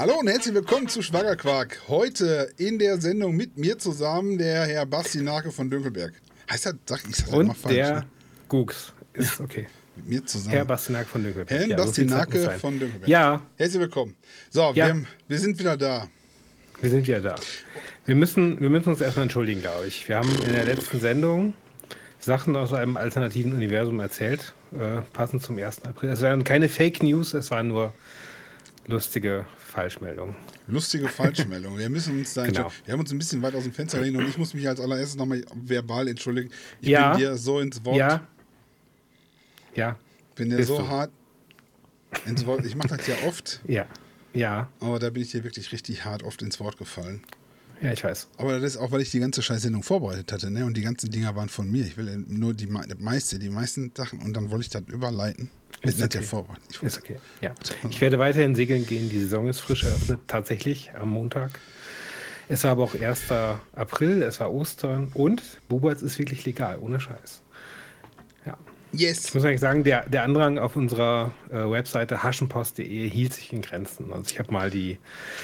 Hallo und herzlich willkommen zu Schwagerquark. Heute in der Sendung mit mir zusammen der Herr Basti Nake von Dünkelberg. Heißt das, ich sag Und immer falsch. der Ne? Gux ist okay. Mit mir zusammen. Herr Basti Nake von Dünkelberg. Herrn Ja, Basti so viel Zeit muss Nake sein. von Dünkelberg. Ja, Herzlich willkommen. So, Ja. wir sind wieder da. wir sind wieder da. Wir müssen uns erstmal entschuldigen, glaube ich. Wir haben in der letzten Sendung Sachen aus einem alternativen Universum erzählt, passend zum 1. April. Es waren keine Fake News, es waren nur lustige Falschmeldungen. Lustige Falschmeldung. Wir müssen uns da Genau. Wir haben uns ein bisschen weit aus dem Fenster gelegt und ich muss mich als allererstes nochmal verbal entschuldigen. Ich Ja. bin dir so ins Wort. Ja, Bin dir bist so du. hart ins Wort. Ich mache das ja oft, ja, aber da bin ich dir wirklich richtig hart oft ins Wort gefallen. ja, ich weiß. Aber das ist auch, weil ich die ganze Scheißsendung vorbereitet hatte, ne? Und die ganzen Dinger waren von mir. Ich will nur die meisten Sachen und dann wollte ich das überleiten. Ist Nicht okay. vorbereitet. Ist okay. Ja. Ich werde weiterhin segeln gehen. Die Saison ist frisch eröffnet, tatsächlich am Montag. Es war aber auch 1. April, es war Ostern und Buberts ist wirklich legal, ohne Scheiß. Ja. Ich Yes! muss eigentlich sagen, der Andrang auf unserer Webseite haschenpost.de hielt sich in Grenzen. Also ich habe mal die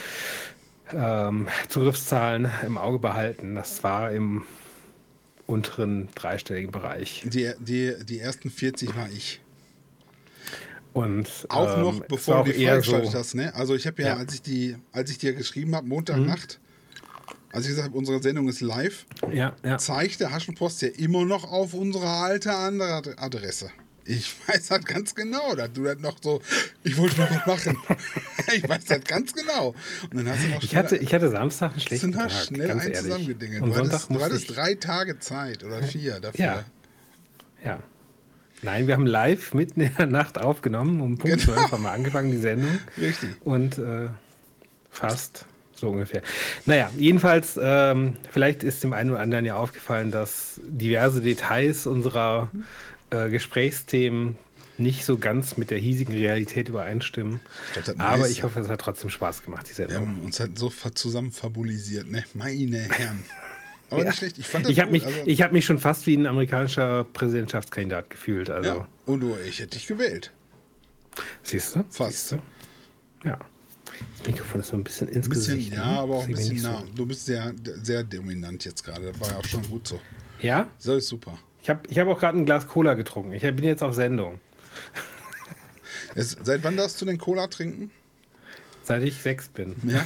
Zugriffszahlen im Auge behalten. Das war im unteren dreistelligen Bereich. Die ersten 40 war ich. Und Auch noch, es war bevor auch du die eher freigeschaltet so, hast, ne? Also ich habe ja, Ja. als ich dir geschrieben habe, Montagnacht, als ich gesagt habe, unsere Sendung ist live, ja. zeigte Haschenpost ja immer noch auf unsere alte andere Adresse. Ich weiß das ganz genau, dass du das noch so, ich wollte noch was machen. Ich weiß das ganz genau. Und dann hast du noch Ich hatte Samstag einen schlechten schnell Tag, schnell ganz ein ehrlich. zusammengedingelt. Und Du Sonntag musste hattest ich. 3 Tage Zeit oder 4 dafür. Ja. Nein, wir haben live mitten in der Nacht aufgenommen, um Punkt 12 haben wir angefangen, die Sendung. Richtig. Und fast so ungefähr. Naja, jedenfalls, vielleicht ist dem einen oder anderen ja aufgefallen, dass diverse Details unserer Gesprächsthemen nicht so ganz mit der hiesigen Realität übereinstimmen. glaub, das Aber meiste- ich hoffe, es hat trotzdem Spaß gemacht, die Wir Sendung. haben uns halt so zusammen fabulisiert, ne? Meine Herren. Aber Ja. nicht schlecht. Ich fand das Ich habe gut. mich, hab mich schon fast wie ein amerikanischer Präsidentschaftskandidat gefühlt. Also, Ja. Und ich hätte dich gewählt. siehst du? Fast. Siehst du? Ja. Das Mikrofon ist so ein bisschen ins Ein bisschen, Gesicht. ja, ne? aber auch ein Das ist bisschen irgendwie nah. Du bist sehr, sehr dominant jetzt gerade. Das war ja auch schon gut so. So. Ja? So ist super. Ich hab auch gerade ein Glas Cola getrunken. Ich bin jetzt auf Sendung. Seit wann darfst du denn Cola trinken? Seit ich 6 bin. Ja.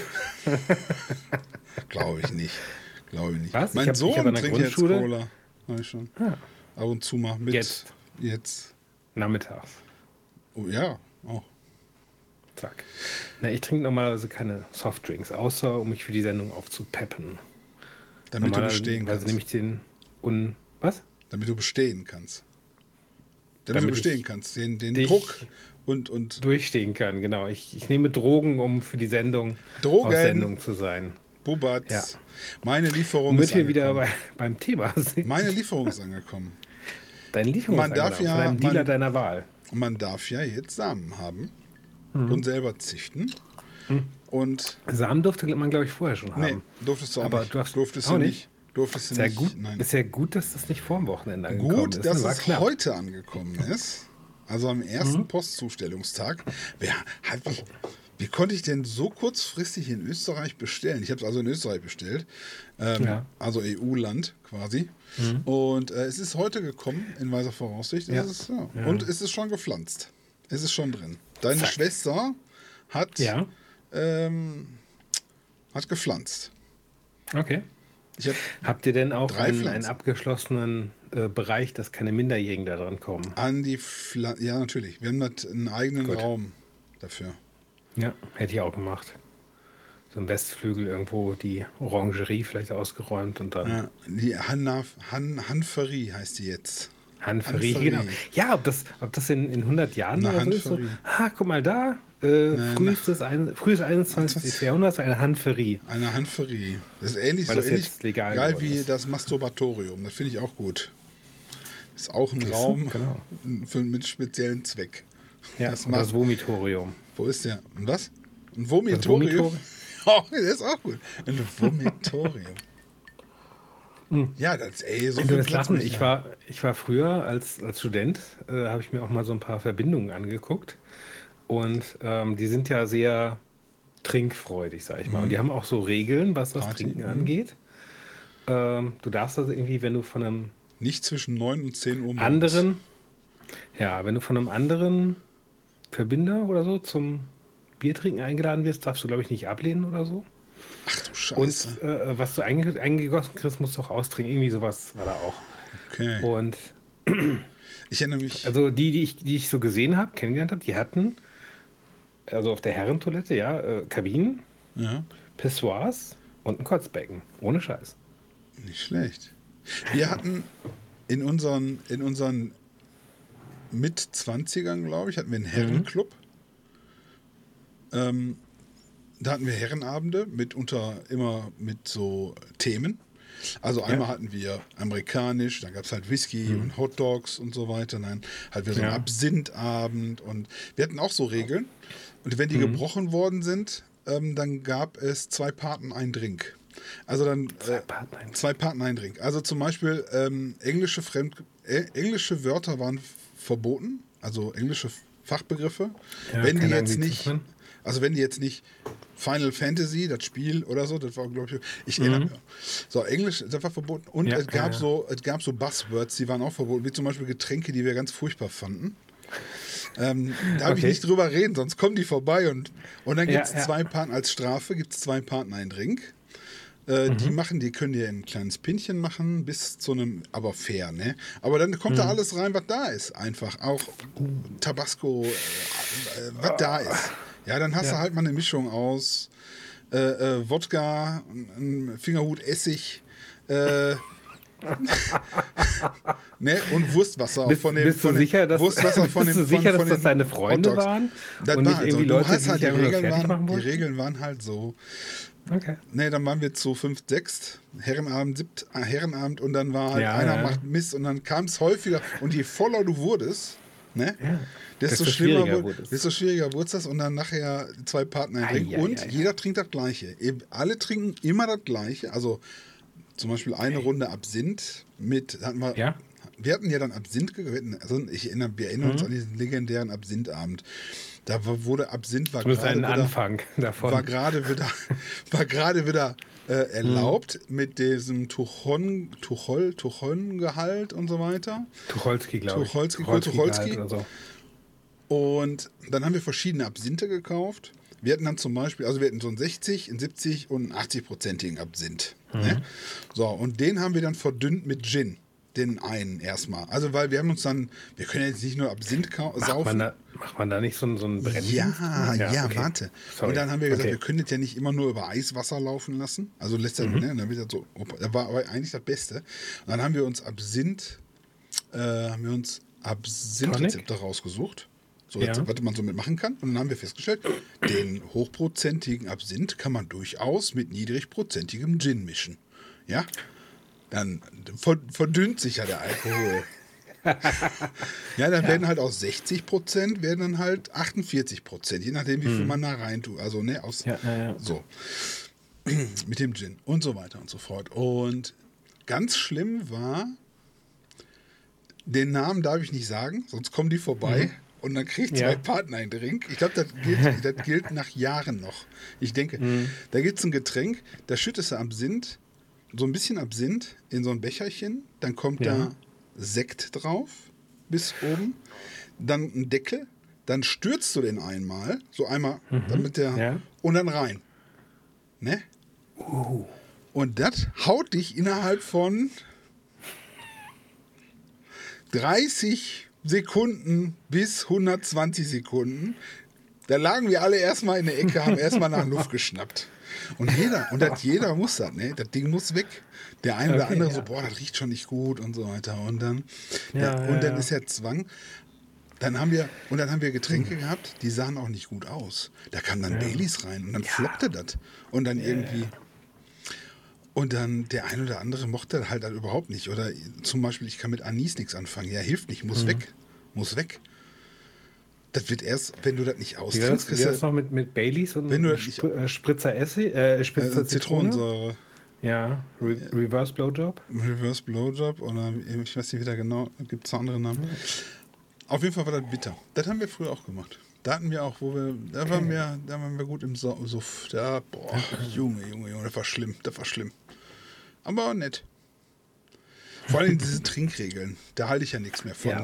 Glaube ich nicht. Was? Mein Ich hab Sohn an der trinkt jetzt Grundschule- Cola. Hab ich schon. Ah. Ab und zu mal mit. Jetzt. Nachmittags. Oh ja, auch. Zack. Na, ich trinke normalerweise keine Softdrinks, außer um mich für die Sendung aufzupeppen. Damit du bestehen Normalerweise nehme kannst. ich den Was? Damit du bestehen kannst. Damit du Damit bestehen ich kannst. Den dich Druck und durchstehen kann, genau. Ich nehme Drogen, um für die Sendung Drogen? auf Sendung zu sein. Bubatz. Ja. Meine Lieferung Womit ist wir wieder angekommen. beim Thema sind. Meine Lieferung ist angekommen. Dein Lieferung Man ist darf angenommen, ja- von einem Dealer man- deiner Wahl. Man darf ja jetzt Samen haben und selber züchten. Und Samen durfte man, glaube ich, vorher schon haben. nee, durftest du auch Aber nicht. du hast Durftest auch du nicht? Durftest du Sehr nicht. gut. Nein. Ist ja gut, dass das nicht vor dem Wochenende angekommen Gut, ist. dass ne? War es knapp. heute angekommen ist. Also am ersten Postzustellungstag. Wie konnte ich denn so kurzfristig in Österreich bestellen? Ich habe es also in Österreich bestellt. Ja. Also EU-Land quasi. Und es ist heute gekommen, in weiser Voraussicht. Ja. Und es ist schon gepflanzt. Es ist schon drin. Deine Zack. Schwester hat, Ja, hat gepflanzt. okay. Ich hab Habt ihr denn auch 3 einen Pflanzen. abgeschlossenen Bereich, dass keine Minderjährigen da dran kommen? ja, natürlich. Wir haben einen eigenen Gut. Raum dafür. Ja, hätte ich auch gemacht. So im Westflügel irgendwo die Orangerie vielleicht ausgeräumt und dann Ja, die Hanferie heißt die jetzt. Hanferie. Hanferie. Genau. Ja, ob das in 100 Jahren Eine oder so ist. So, Hanferie. guck mal da, frühes 21. Jahrhunderts eine Hanferie. Eine Hanferie. Das ist ähnlich, Weil so das ähnlich jetzt legal geil geworden wie ist. das Masturbatorium. Das finde ich auch gut. Ist auch ein Siehst du? Raum Genau. mit speziellen Zweck. Ja, Das und das macht- Vomitorium. Wo ist der? Und was? Ein Das Vomitorium? Vomitorium. Oh, das ist auch gut. Ein Vomitorium. Ja, das so Du viel wirst Platz lachen, muss ich haben. war früher als Student, habe ich mir auch mal so ein paar Verbindungen angeguckt. Und die sind ja sehr trinkfreudig, sag ich mal. Und die haben auch so Regeln, was das Party, Trinken angeht. Du darfst also irgendwie, wenn du von einem Nicht zwischen 9 und 10 Uhr morgens. anderen, ja, wenn du von einem anderen Verbinder oder so zum Biertrinken eingeladen wirst, darfst du, glaube ich, nicht ablehnen oder so. Ach du Und Scheiße. was du eingegossen kriegst, musst du auch austrinken. Irgendwie sowas war da auch. Okay. Und Ich erinnere mich. also die ich so gesehen habe, kennengelernt habe, die hatten, also auf der Herrentoilette, ja, Kabinen, Ja, Pissoirs und ein Kotzbecken. Ohne Scheiß. nicht schlecht. Wir hatten in unseren Mit-20ern, glaube ich, hatten wir einen Herrenclub. Da hatten wir Herrenabende, mitunter immer mit so Themen. Also einmal hatten wir amerikanisch, dann gab es halt Whisky und Hot Dogs und so weiter. Dann hatten wir so einen Ja. Absinthabend und wir hatten auch so Regeln. Und wenn die gebrochen worden sind, dann gab es 2 Paten, ein Drink. Also dann Partner ein- 2 Paten, ein Drink. Also zum Beispiel englische Wörter waren verboten, also englische Fachbegriffe. Ja, wenn die keine jetzt nicht, Anglizismen. also wenn die jetzt nicht Final Fantasy, das Spiel oder so, das war, glaube ich erinnere mich. So, Englisch, das war verboten. Und Ja, es gab ja. es gab so Buzzwords, die waren auch verboten, wie zum Beispiel Getränke, die wir ganz furchtbar fanden. Da habe ich Okay. nicht drüber reden, sonst kommen die vorbei und dann Ja, gibt es ja. 2 Paten als Strafe, gibt es 2 Paten einen Drink. Die können dir ein kleines Pinchen machen, bis zu einem, aber fair, ne? Aber dann kommt da alles rein, was da ist, einfach. Auch Tabasco, was da ist. Ja, dann hast du halt mal eine Mischung aus Wodka, ein Fingerhut Essig, ne? Und Wurstwasser auch von dem. Bist du von dem sicher, dass, Wurstwasser von bist den, du sicher, von dass das den deine Freunde Hotdogs. waren? Das Und war nicht halt irgendwie so. Leute, Du hast die halt sich einfach nur fertig machen die wollten? Regeln waren halt so. Okay. Ne, dann waren wir zu 5, 6, Herrenabend und dann war halt Ja, einer ja. macht Mist und dann kam es häufiger und je voller du wurdest, ne, desto Desto schlimmer schwieriger wurde wurde es. desto schwieriger wurde das und dann nachher 2 Partner trinken und jeder trinkt das Gleiche. Alle trinken immer das Gleiche, also zum Beispiel eine Runde Absinth Ja? wir hatten ja dann Absinth, wir erinnern uns an diesen legendären Absinthabend. Wurde Absinth war Zumindest gerade einen wieder Anfang davon. war gerade wieder erlaubt mit diesem Tuchon-Gehalt und so weiter. Tucholsky, glaube ich. Tucholsky. Gehalt oder so. Und dann haben wir verschiedene Absinthe gekauft. Wir hatten dann zum Beispiel, also wir hatten so einen 60, einen 70 und einen 80-prozentigen Absinth. Ne? So, und den haben wir dann verdünnt mit Gin. Den einen erstmal. Also, weil wir haben uns dann, wir können jetzt nicht nur Absinth saufen. Macht man da nicht so einen Brenndienst? Ja, okay. warte. Sorry. Und dann haben wir gesagt, Okay. wir können das ja nicht immer nur über Eiswasser laufen lassen. Also lässt er, ne, dann wird das so, das war aber eigentlich das Beste. Und dann haben wir uns Absinth-Rezepte rausgesucht. So, Ja. was man so mitmachen kann. Und dann haben wir festgestellt, den hochprozentigen Absinth kann man durchaus mit niedrigprozentigem Gin mischen. Ja? Dann verdünnt sich ja der Alkohol. Ja, dann werden halt aus 60% werden dann halt 48%, je nachdem, wie viel man da rein tut. Also, ne, aus Ja. so. Mit dem Gin und so weiter und so fort. Und ganz schlimm war, den Namen darf ich nicht sagen, sonst kommen die vorbei und dann kriegt 2 Ja. Partner einen Drink. Ich glaube, das gilt nach Jahren noch. Ich denke, da gibt es ein Getränk, da schüttest du Absinth, so ein bisschen Absinth in so ein Becherchen, dann kommt Ja. da Sekt drauf, bis oben, dann ein Deckel, dann stürzt du den einmal, so einmal, damit der, Ja. und dann rein. Ne? Und das haut dich innerhalb von 30 Sekunden bis 120 Sekunden. Da lagen wir alle erstmal in der Ecke, haben erstmal nach Luft geschnappt. Und jeder muss das, ne? Das Ding muss weg. Der eine oder Okay, andere ja. so, boah, das riecht schon nicht gut und so weiter. Und dann, Ja, ja. ist der Zwang. Dann haben wir Getränke gehabt, die sahen auch nicht gut aus. Da kam dann Baileys rein und dann floppte das. Und dann irgendwie. Und dann der ein oder andere mochte das halt überhaupt nicht. Oder zum Beispiel, ich kann mit Anis nichts anfangen. Ja, hilft nicht, muss weg. Muss weg. Das wird erst, wenn du das nicht Wie austrinkst, war das noch mit Baileys und Wenn du das nicht- Spritzer Essig, Spritzer Zitrone? Zitronensäure, Ja, Reverse Blowjob. Reverse Blowjob oder ich weiß nicht wieder genau, gibt es noch andere Namen. Auf jeden Fall war das bitter. Das haben wir früher auch gemacht. Da hatten wir auch, da waren wir gut im Suff. Da, boah, Junge, das war schlimm, Aber nett. Vor allem diese Trinkregeln, da halte ich ja nichts mehr von. Ja.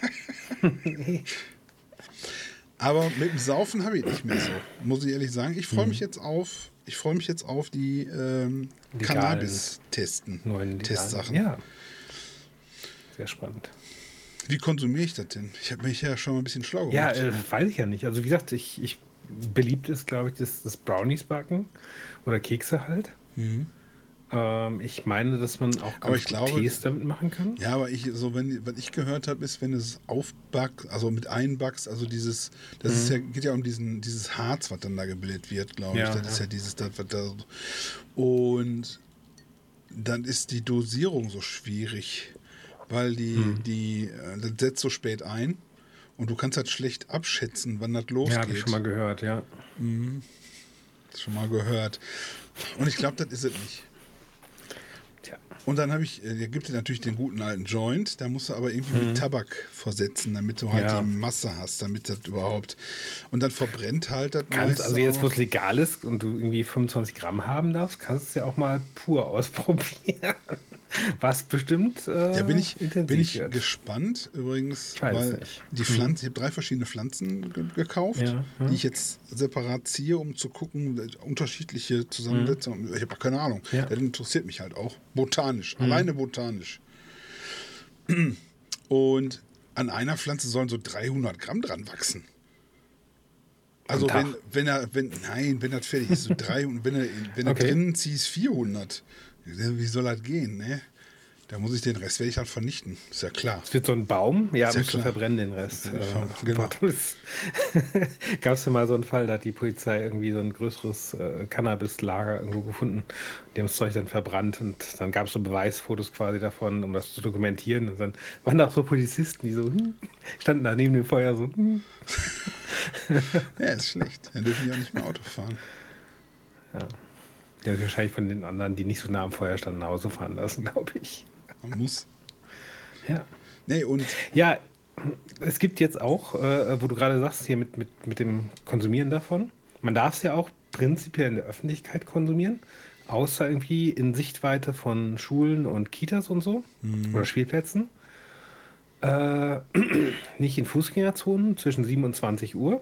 Aber mit dem Saufen habe ich nicht mehr so, muss ich ehrlich sagen. Ich freue mich jetzt auf die Cannabis-Testen. Neuen Testsachen. Ja. Sehr spannend. Wie konsumiere ich das denn? Ich habe mich ja schon mal ein bisschen schlau gemacht. Ja, weiß ich ja nicht. Also wie gesagt, beliebt ist, glaube ich, das Brownies backen oder Kekse halt. Ich meine, dass man auch Tees damit machen kann. Ja, aber was ich gehört habe, ist, wenn du es aufbackst, also mit einbackst, also geht ja um dieses Harz, was dann da gebildet wird, glaube ich. Das ist ja was da. Und dann ist die Dosierung so schwierig, weil das setzt so spät ein und du kannst halt schlecht abschätzen, wann das losgeht. Ja, habe ich schon mal gehört, ja. Schon mal gehört. Und ich glaube, das ist es nicht. Tja. Und dann gibt es natürlich den guten alten Joint, da musst du aber irgendwie mit Tabak versetzen, damit du halt die Masse hast, damit das überhaupt. Und dann verbrennt halt das meiste. Also jetzt, wo es legal ist und du irgendwie 25 Gramm haben darfst, kannst du es ja auch mal pur ausprobieren. Was bestimmt bin ich wird. gespannt übrigens, ich weiß weil nicht. Die Pflanzen, ich habe 3 verschiedene Pflanzen gekauft, die ich jetzt separat ziehe, um zu gucken, unterschiedliche Zusammensetzungen. Ich habe keine Ahnung. Ja. Das interessiert mich halt auch. Botanisch, alleine botanisch. Und an einer Pflanze sollen so 300 Gramm dran wachsen. Also wenn das fertig ist, so 300, wenn du drinnen ziehst 400. Wie soll das gehen, ne? Da muss ich den Rest, werde ich halt vernichten. Ist ja klar. Es wird so ein Baum, musst du klar. verbrennen den Rest. Genau. Gab es ja mal so einen Fall, da hat die Polizei irgendwie so ein größeres Cannabis-Lager irgendwo gefunden. Die haben das Zeug dann verbrannt und dann gab es so Beweisfotos quasi davon, um das zu dokumentieren. Und dann waren da auch so Polizisten, die so standen da neben dem Feuer so. Ja, ist schlecht. Dann dürfen die auch nicht mehr Auto fahren. Ja. Die haben wahrscheinlich von den anderen, die nicht so nah am Feuer standen, nach Hause fahren lassen, glaube ich. Man muss. Ja. Nee, und. Ja, es gibt jetzt auch, wo du gerade sagst, hier mit dem Konsumieren davon, man darf es ja auch prinzipiell in der Öffentlichkeit konsumieren, außer irgendwie in Sichtweite von Schulen und Kitas und so oder Spielplätzen. Nicht in Fußgängerzonen zwischen 7 und 20 Uhr.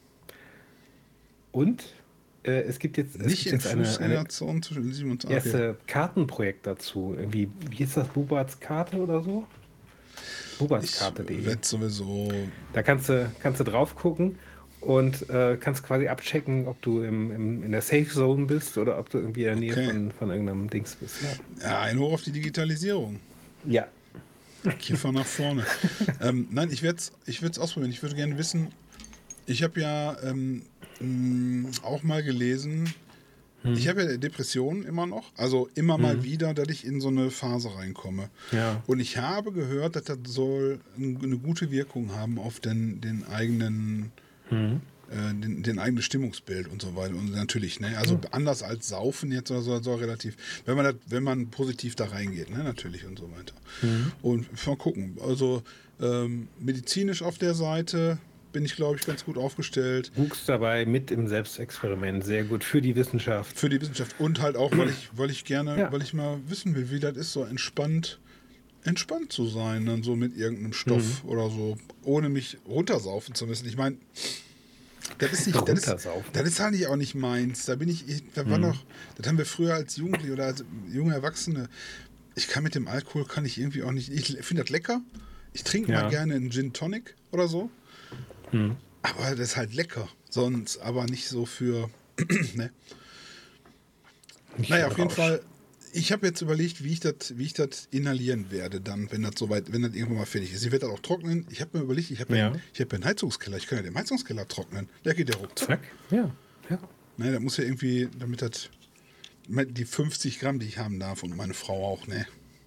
Und es gibt jetzt eine Fußgängerzone zwischen 7 und 20 Uhr. Erste Kartenprojekt dazu. Irgendwie, wie ist das? Buberts Karte oder so? Bubertskarte.de. Wird sowieso. Da kannst du drauf gucken und kannst quasi abchecken, ob du in der Safe Zone bist oder ob du irgendwie in der Nähe von irgendeinem Dings bist. Ja, ein Hoch auf die Digitalisierung. Ja. Kiffer nach vorne. Nein, ich würde es ausprobieren. Ich würde gerne wissen, ich habe ja auch mal gelesen, ich habe ja Depressionen immer noch, also immer mal wieder, dass ich in so eine Phase reinkomme. Ja. Und ich habe gehört, dass das soll eine gute Wirkung haben auf den eigenen den eigenen Stimmungsbild und so weiter. Und natürlich, ne? Also anders als Saufen jetzt oder so relativ, wenn man positiv da reingeht, ne? Natürlich und so weiter. Und mal gucken. Also medizinisch auf der Seite bin ich, glaube ich, ganz gut aufgestellt. Wuchs dabei mit im Selbstexperiment, sehr gut für die Wissenschaft. Für die Wissenschaft und halt auch, weil ich mal wissen will, wie das ist, so entspannt zu sein, dann so mit irgendeinem Stoff oder so, ohne mich runtersaufen zu müssen. Ich meine, das ist nicht, das ist halt auch nicht meins. Das haben wir früher als Jugendliche oder als junge Erwachsene. Kann ich irgendwie auch nicht. Ich finde das lecker. Ich trinke mal gerne einen Gin Tonic oder so. Aber das ist halt lecker. Sonst aber nicht so für. Ne? Naja, auf jeden Fall. Ich habe jetzt überlegt, wie ich das inhalieren werde, dann, wenn das irgendwann mal fertig ist. Ich werde das auch trocknen. Ich habe mir überlegt, ich habe einen Heizungskeller. Ich kann ja den Heizungskeller trocknen. Der geht ja ruckzuck. Zack. Ja. Ne, da muss ja irgendwie, damit das die 50 Gramm, die ich haben darf und meine Frau auch, ne?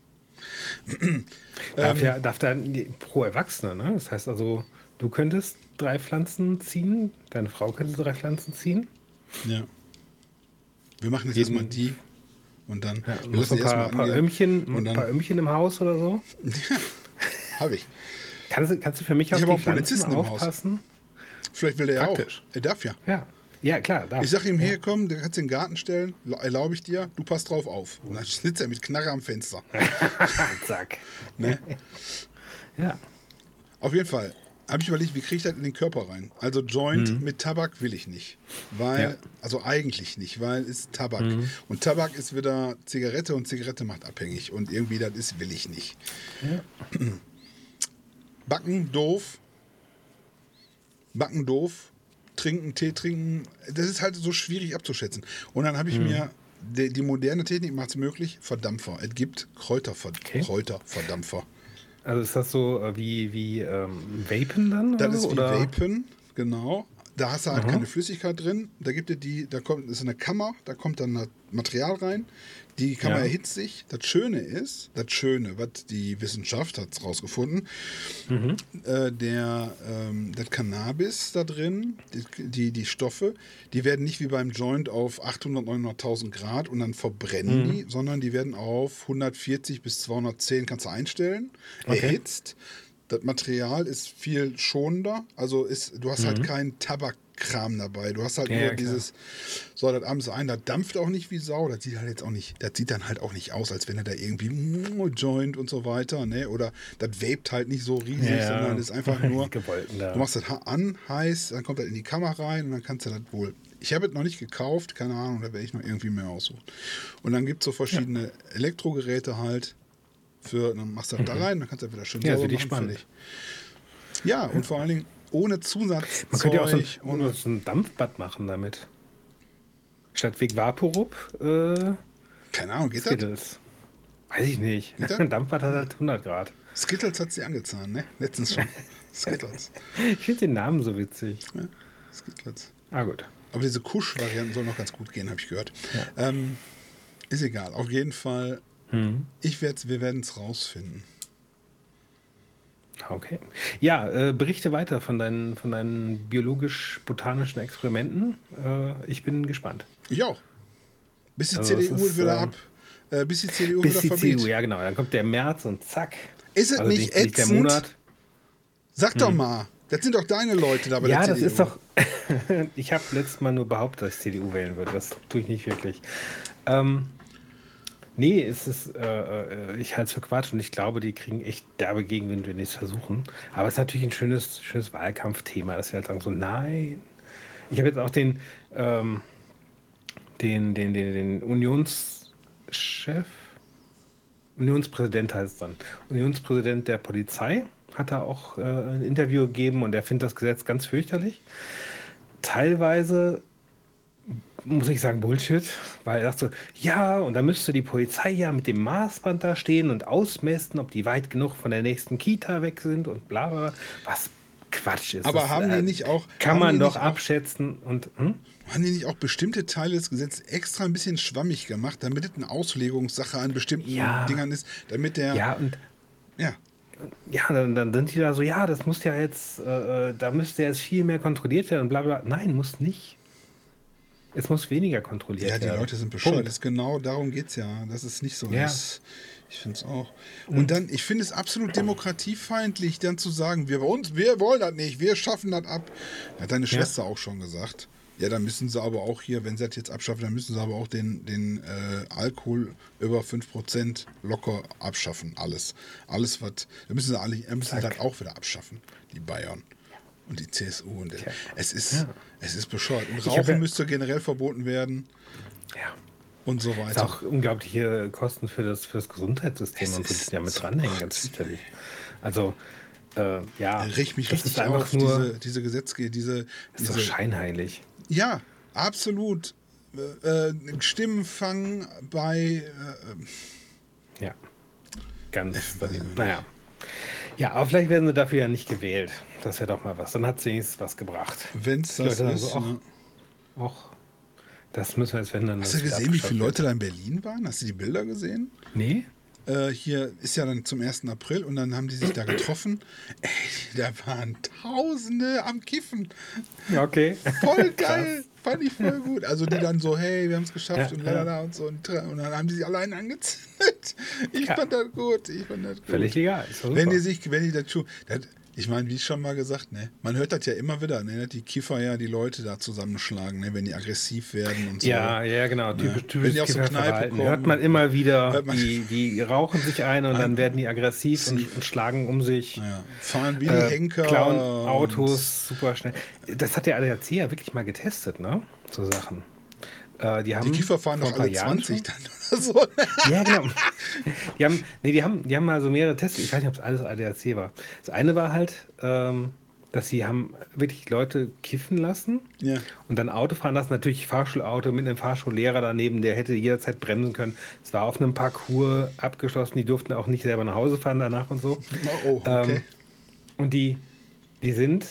Darf dann pro Erwachsener, ne? Das heißt also, du könntest 3 Pflanzen ziehen, deine Frau könnte 3 Pflanzen ziehen. Ja. Wir machen jetzt erstmal die und dann. Ja, noch so ein paar Ömmchen im Haus oder so. Ja, habe ich. Kannst du für mich auf die Pflanzen aufpassen? Vielleicht will der ja auch. Praktisch. Er darf ja. Ja. Ja, klar. Darf. Ich sag ihm, hier, komm, du kannst den Garten stellen, erlaube ich dir, du passt drauf auf. Und dann sitzt er mit Knarre am Fenster. Zack. Ne? Ja. Auf jeden Fall habe ich überlegt, wie kriege ich das in den Körper rein? Also Joint mit Tabak will ich nicht. Weil, also eigentlich nicht, weil es Tabak. Und Tabak ist wieder Zigarette und Zigarette macht abhängig. Und irgendwie das ist, will ich nicht. Ja. Backen, doof. Backen, doof. Trinken, Tee trinken. Das ist halt so schwierig abzuschätzen. Und dann habe ich mir, die moderne Technik macht es möglich, Verdampfer. Es gibt Kräuterverdampfer. Also ist das so wie Vapen dann? Das ist wie oder? Vapen, genau. Da hast du halt keine Flüssigkeit drin. Da gibt es ist eine Kammer, da kommt dann das Material rein. Die Kammer erhitzt sich. Das Schöne, was die Wissenschaft hat rausgefunden, das Cannabis da drin, die Stoffe, die werden nicht wie beim Joint auf 800, 900.000 Grad und dann verbrennen die, sondern die werden auf 140 bis 210 kannst du einstellen, erhitzt. Das Material ist viel schonender, also du hast halt keinen Tabakkram dabei. Du hast halt nur dieses, das abends ein, das dampft auch nicht wie Sau, das sieht halt jetzt auch nicht, das sieht dann halt auch nicht aus, als wenn er da irgendwie Joint und so weiter, ne? Oder das vapet halt nicht so riesig, sondern ist einfach nur, du machst das an, heiß, dann kommt das in die Kammer rein und dann kannst du das wohl. Ich habe es noch nicht gekauft, keine Ahnung, da werde ich noch irgendwie mehr aussuchen. Und dann gibt es so verschiedene Elektrogeräte halt. Dann machst du das da rein, dann kannst du das wieder schön sauber machen. Spannend. Ja, und vor allen Dingen ohne Zusatzzeug. Man könnte ja auch so ein Dampfbad machen damit. Statt Weg Vaporub. Keine Ahnung, geht das? Weiß ich nicht. Ein Dampfbad hat halt 100 Grad. Skittles hat sie angezahnt, ne? Letztens schon. Skittles. Ich finde den Namen so witzig. Ja, Skittles. Ah, gut. Aber diese Kusch-Varianten sollen noch ganz gut gehen, habe ich gehört. Ja. Ist egal. Auf jeden Fall. Wir werden es rausfinden. Okay. Ja, berichte weiter von deinen biologisch-botanischen Experimenten. Ich bin gespannt. Ich auch. Bis die CDU wieder bis die CDU wieder verbietet. CDU, ja genau. Dann kommt der März und zack. Ist es nicht ätzend? Der Monat. Sag doch mal. Das sind doch deine Leute da bei der CDU. Ja, das ist doch... Ich habe letztes Mal nur behauptet, dass ich CDU wählen würde. Das tue ich nicht wirklich. Nee, ich halte es für Quatsch und ich glaube, die kriegen echt derbe Gegenwind, wenn die es versuchen. Aber es ist natürlich ein schönes Wahlkampfthema, dass sie halt sagen so, nein. Ich habe jetzt auch den Unionspräsident heißt es dann, Unionspräsident der Polizei, hat da auch ein Interview gegeben und er findet das Gesetz ganz fürchterlich. Teilweise muss ich sagen, Bullshit, weil er sagt so, ja, und da müsste die Polizei ja mit dem Maßband da stehen und ausmessen, ob die weit genug von der nächsten Kita weg sind und bla bla, was Quatsch ist. Aber das, haben die nicht auch... Kann man doch abschätzen und... Haben die nicht auch bestimmte Teile des Gesetzes extra ein bisschen schwammig gemacht, damit es eine Auslegungssache an bestimmten Dingern ist, damit der... Ja, dann sind die da so, ja, das muss ja jetzt, da müsste jetzt viel mehr kontrolliert werden und bla bla. Nein, muss nicht. Es muss weniger kontrolliert werden. Ja, die Leute sind bescheuert. Genau darum geht es ja. Das ist nicht so. Ja. Ich finde es auch. Und dann, ich finde es absolut demokratiefeindlich, dann zu sagen, wir wollen das nicht, wir schaffen das ab. Hat deine Schwester auch schon gesagt. Ja, dann müssen sie aber auch hier, wenn sie das jetzt abschaffen, dann müssen sie aber auch den Alkohol über 5% locker abschaffen. Alles, was. Da müssen sie das auch wieder abschaffen, die Bayern. Und die CSU. Und es ist bescheuert. Und Rauchen müsste generell verboten werden. Ja. Und so weiter. Es ist auch unglaubliche Kosten für das Gesundheitssystem und so, die da mit dranhängen, ganz fürchterlich. Also, riecht mich richtig auf, diese Gesetzgebung, diese... ist doch scheinheilig. Ja, absolut. Stimmenfang bei... ja, ganz... naja. Ja, aber vielleicht werden sie dafür ja nicht gewählt. Das wäre doch mal was. Dann hat es wenigstens was gebracht. Wenn es das ist. So, das müssen wir jetzt wenn dann. Hast du gesehen, wie viele Leute da in Berlin waren? Hast du die Bilder gesehen? Nee. Hier ist ja dann zum 1. April und dann haben die sich da getroffen. Ey, da waren Tausende am Kiffen. Ja, okay. Voll geil. Fand ich voll gut. Also die dann so, hey, wir haben es geschafft und lalala und so. Und dann haben die sich allein angezündet. Ich fand das gut. Völlig legal. Wenn die das tun. Ich meine, wie schon mal gesagt, ne? Man hört das ja immer wieder, ne? Die Kiffer ja die Leute da zusammenschlagen, ne? Wenn die aggressiv werden und so. Ja, ja, genau. Ne? Typisch Wenn die aus der Kneipe Kifferverhalten. kommen, Hört man immer wieder, hört man- die rauchen sich ein und dann werden die aggressiv und schlagen um sich. Ja, fahren wie die Henker. Klauen und- Autos super schnell. Das hat der ADAC ja wirklich mal getestet, ne? So Sachen. Die haben Die Kiffer fahren vor doch ein paar alle Jahren 20 schon- dann oder so. Ja, genau. Die haben mal so mehrere Tests. Ich weiß nicht, ob es alles ADAC war. Das eine war halt, dass sie haben wirklich Leute kiffen lassen Ja. und dann Auto fahren lassen. Natürlich Fahrschulauto mit einem Fahrschullehrer daneben, der hätte jederzeit bremsen können. Es war auf einem Parcours abgeschlossen. Die durften auch nicht selber nach Hause fahren danach und so. Oh, okay. Und die sind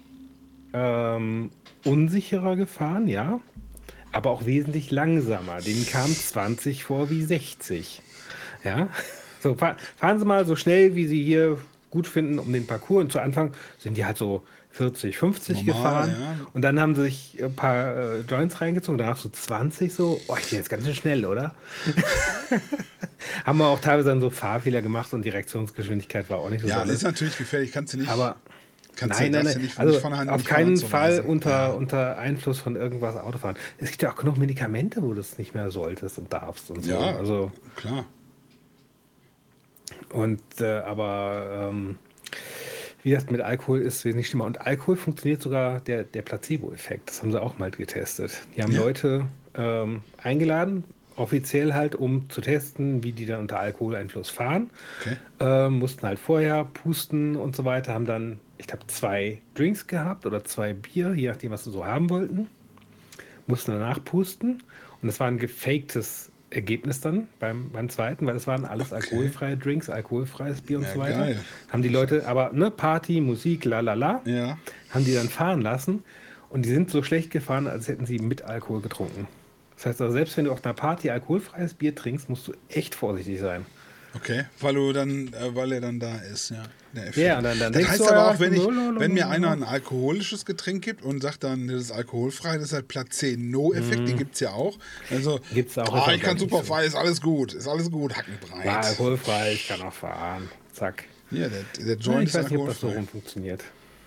unsicherer gefahren, ja, aber auch wesentlich langsamer. Denen kam 20 vor wie 60. Ja, so fahren Sie mal so schnell, wie Sie hier gut finden, um den Parcours. Und zu Anfang sind die halt so 40, 50 Normal, gefahren. ja. Und dann haben sie sich ein paar Joints reingezogen. Danach so 20 so. Oh, ich bin jetzt ganz schön schnell, oder? Haben wir auch teilweise dann so Fahrfehler gemacht und die Reaktionsgeschwindigkeit war auch nicht so Ja, dolle. das ist natürlich gefährlich, kannst du nicht. Aber kannst nein, du nein, darfst nein. du nicht, Also nicht von der Hand auf nicht von der keinen Hand so Fall weisen. unter Einfluss von irgendwas Autofahren. Es gibt ja auch genug Medikamente, wo du es nicht mehr solltest und darfst und so. Ja, Also, klar. und wie das mit Alkohol ist wesentlich schlimmer. Und Alkohol funktioniert sogar der Placebo-Effekt. Das haben sie auch mal getestet. Die haben Ja. Leute eingeladen, offiziell halt, um zu testen, wie die dann unter Alkoholeinfluss fahren. Okay. Mussten halt vorher pusten und so weiter, haben dann, ich glaube, 2 Drinks gehabt oder 2 Bier, je nachdem, was sie so haben wollten. Mussten danach pusten und es war ein gefaktes Ergebnis dann beim zweiten, weil es waren alles alkoholfreie Drinks, alkoholfreies Bier und Ja, so weiter. geil. Haben die Leute aber, ne, Party, Musik, lalala, Ja. haben die dann fahren lassen und die sind so schlecht gefahren, als hätten sie mit Alkohol getrunken. Das heißt also, selbst wenn du auf einer Party alkoholfreies Bier trinkst, musst du echt vorsichtig sein. Okay, weil er dann da ist, ja. Der Effekt. Ja, und dann das denkst heißt du, aber ja, auch, wenn lalalala. mir einer ein alkoholisches Getränk gibt und sagt dann, das ist alkoholfrei, das ist halt Placebo-Effekt, den gibt es ja auch. Also, Gibt's auch, ist ich aber kann nicht super so. fahren, ist alles gut, hackenbreit. War alkoholfrei, ich kann auch fahren. Zack. Ja, der Ja, Joint ich ist weiß nicht, ob das so alkoholfrei. rum funktioniert.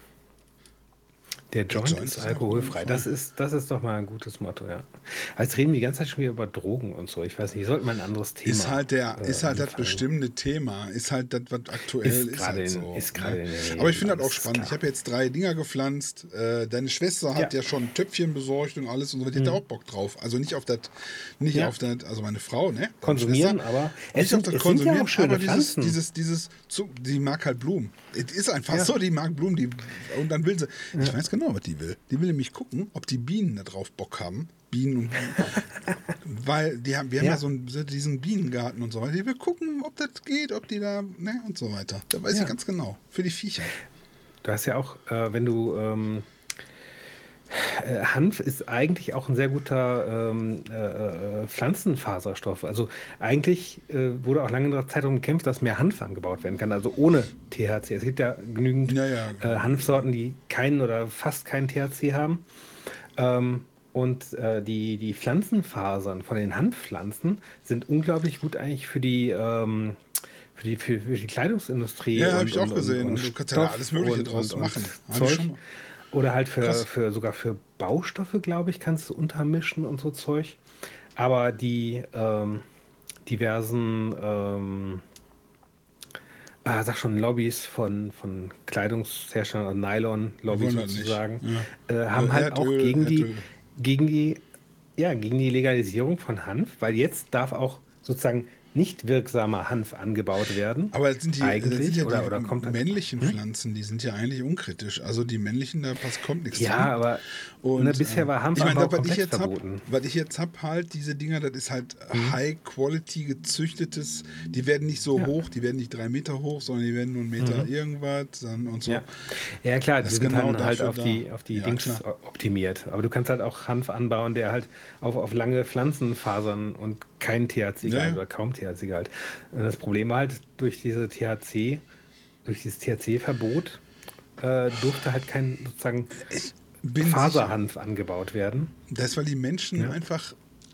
Der Joint Joint ist ist alkoholfrei. alkoholfrei. Das ist doch mal ein gutes Motto, ja. Jetzt reden wir die ganze Zeit schon wieder über Drogen und so. Ich weiß nicht, sollten wir ein anderes Thema. Ist halt das anfangen. bestimmte Thema, ist halt das, was aktuell Ist ist. gerade Halt in- so, ist gerade in der Nähe, Aber ich finde das auch alles spannend. klar. Ich habe jetzt 3 Dinger gepflanzt. Deine Schwester hat ja schon Töpfchen besorgt und alles und so. Die hat da auch Bock drauf. Also nicht auf das, Ja. also meine Frau, ne? Deine Konsumieren, Schwester, aber nicht auf das es sind ja Konsumieren, auch schöne aber Pflanzen. die mag halt Blumen. Es ist einfach Ja. so, die mag Blumen, und dann will sie, ich weiß genau, was die will. Die will nämlich gucken, ob die Bienen da drauf Bock haben. Bienen und weil wir haben ja diesen Bienengarten und so weiter. Die will gucken, ob das geht, ob die da, ne, und so weiter. Da weiß Ja. ich ganz genau. Für die Viecher. Du hast ja auch, wenn du Hanf ist eigentlich auch ein sehr guter Pflanzenfaserstoff. Also eigentlich wurde auch lange Zeit darum gekämpft, dass mehr Hanf angebaut werden kann, also ohne THC. Es gibt ja genügend Ja, ja. Hanfsorten, die keinen oder fast keinen THC haben. Und die Pflanzenfasern von den Hanfpflanzen sind unglaublich gut eigentlich für die Kleidungsindustrie. Ja, habe ich auch gesehen. Und du kannst ja da Stoff alles Mögliche und- draus und machen. Hab ich Zeug. schon mal. Oder halt Krass. sogar für Baustoffe, glaube ich, kannst du untermischen und so Zeug. Aber die diversen, sag schon, Lobbys von Kleidungsherstellern, also Nylon-Lobby Wollen das sozusagen, nicht, haben halt auch Erdöl, gegen Erdöl. gegen die Legalisierung von Hanf, weil jetzt darf auch sozusagen nicht wirksamer Hanf angebaut werden. Aber das sind die, eigentlich, das sind ja oder die kommt das- männlichen Pflanzen, die sind ja eigentlich unkritisch. Also die männlichen, kommt nichts Ja, dran. aber Und, bisher war ich Hanfanbau meine, komplett verboten. was ich jetzt habe, halt, diese Dinger, das ist halt High-Quality gezüchtetes, die werden nicht so hoch, die werden nicht 3 Meter hoch, sondern die werden nur 1 Meter irgendwas dann und so. Ja. Ja, klar, die Das ist sind genau dann halt dafür auf die da. Ja, Dings klar. optimiert. Aber du kannst halt auch Hanf anbauen, der halt auf lange Pflanzenfasern und kein THC-Gehalt Ja, ja. oder kaum THC-Gehalt. Und das Problem war halt, durch dieses THC-Verbot durfte halt kein sozusagen Bin sicher, Faserhanf angebaut werden. das, weil die Menschen Ja. einfach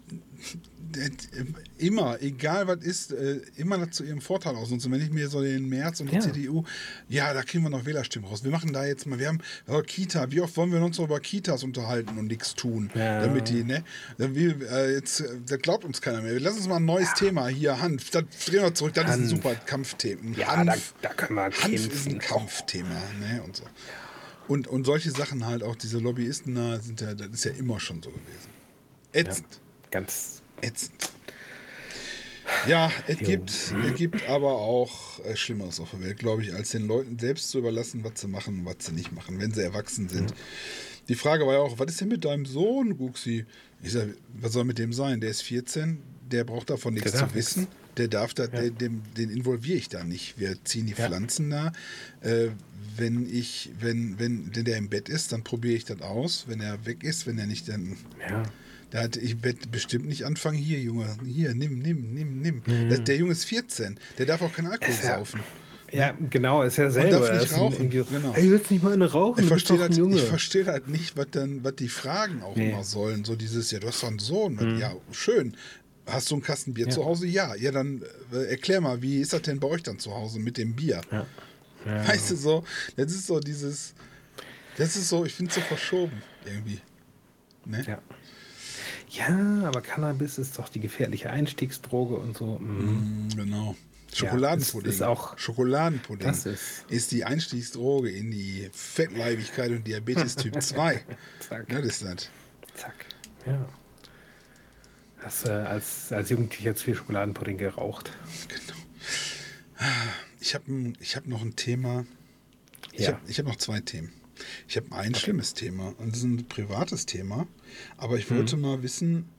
immer, egal was ist, immer das zu ihrem Vorteil aus. Und wenn ich mir so den Merz und die CDU, ja, da kriegen wir noch Wählerstimmen raus. Wir machen da jetzt mal, wir haben Kita, wie oft wollen wir uns so über Kitas unterhalten und nichts tun, damit die, ne? Da glaubt uns keiner mehr. Lass uns mal ein neues Thema hier, Hanf. Da drehen wir zurück, das ist ein super Kampfthema. Ja, Hanf, da können wir Hanf ist ein Kampfthema, ne? Und so. Und solche Sachen halt, auch diese Lobbyisten da, das ist ja immer schon so gewesen. Ätzend. Ja, ganz ätzend. Ja, es gibt aber auch Schlimmeres auf der Welt, glaube ich, als den Leuten selbst zu überlassen, was sie machen und was sie nicht machen, wenn sie erwachsen sind. Die Frage war ja auch, was ist denn mit deinem Sohn, Guxi? Ich sage, was soll mit dem sein? Der ist 14, der braucht davon nichts zu wissen. Der darf da, den involviere ich da nicht. Wir ziehen die Pflanzen da. Wenn der im Bett ist, dann probiere ich das aus. Wenn er weg ist, wenn er nicht, dann... Ja. Ich werde bestimmt nicht anfangen, hier, Junge, hier, nimm. Der Junge ist 14, der darf auch keinen Alkohol saufen. Ja, genau, ist ja selber. Und darf nicht rauchen. Genau. Ey, willst nicht mal eine rauchen? Ich verstehe halt nicht, was die Fragen auch immer sollen. So dieses, ja, du hast doch einen Sohn. Ja, schön. Hast du einen Kasten Bier zu Hause? Ja. Ja, dann erklär mal, wie ist das denn bei euch dann zu Hause mit dem Bier? Ja. Weißt du so, das ist so dieses, ich finde es so verschoben irgendwie. Ne? Ja. Ja, aber Cannabis ist doch die gefährliche Einstiegsdroge und so. Genau. Schokoladenpudding. Ist auch, Schokoladenpudding ist die Einstiegsdroge in die Fettleibigkeit und Diabetes Typ 2. Zack. Das ist das. Zack. Ja. Hast du als Jugendlicher zu viel Schokoladenpudding geraucht? Genau. Ich hab noch ein Thema. Ich hab noch zwei Themen. Ich habe ein schlimmes Thema und das ist ein privates Thema, aber ich wollte mal wissen,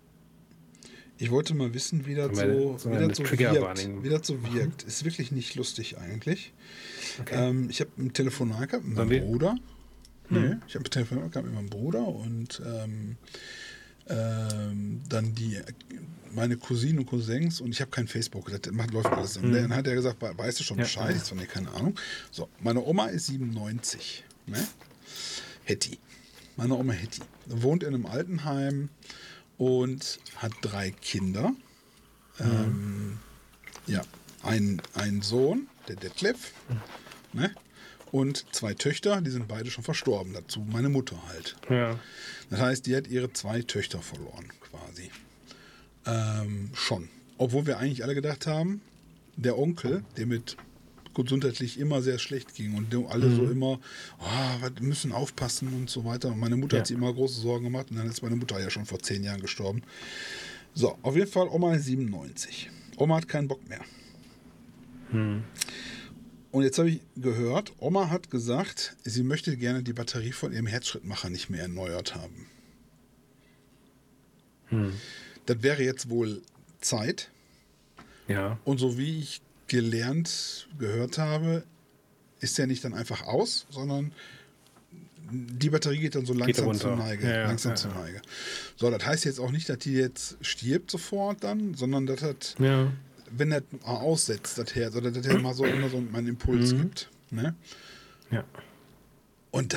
wie das so wirkt. Ist wirklich nicht lustig eigentlich. Okay. Ich habe ein Telefonat gehabt mit meinem Bruder. Ich habe ein Telefonat gehabt mit meinem Bruder und dann meine Cousinen und Cousins und ich habe kein Facebook. Das läuft alles. Und dann hat er gesagt, weißt du schon Bescheid? Ich so, nee, keine Ahnung. So, meine Oma ist 97. Ne? Hetty. Meine Oma Hetty. Wohnt in einem Altenheim und hat 3 Kinder. Ein Sohn, der Detlef, ne? Und 2 Töchter, die sind beide schon verstorben. Dazu meine Mutter halt. Ja. Das heißt, die hat ihre 2 Töchter verloren, quasi. Schon. Obwohl wir eigentlich alle gedacht haben, der Onkel, der mit gesundheitlich immer sehr schlecht ging und alle so immer, wir müssen aufpassen und so weiter. Und meine Mutter hat sich immer große Sorgen gemacht und dann ist meine Mutter ja schon vor 10 Jahren gestorben. So, auf jeden Fall, Oma ist 97. Oma hat keinen Bock mehr. Und jetzt habe ich gehört, Oma hat gesagt, sie möchte gerne die Batterie von ihrem Herzschrittmacher nicht mehr erneuert haben. Das wäre jetzt wohl Zeit. Ja. Und so wie ich gehört habe, ist der nicht dann einfach aus, sondern die Batterie geht dann so langsam zur Neige. Zur Neige. So, das heißt jetzt auch nicht, dass die jetzt stirbt sofort dann, sondern dass das, wenn das aussetzt, das Herz, oder dass er immer so einen Impuls gibt. Ne? Ja. Und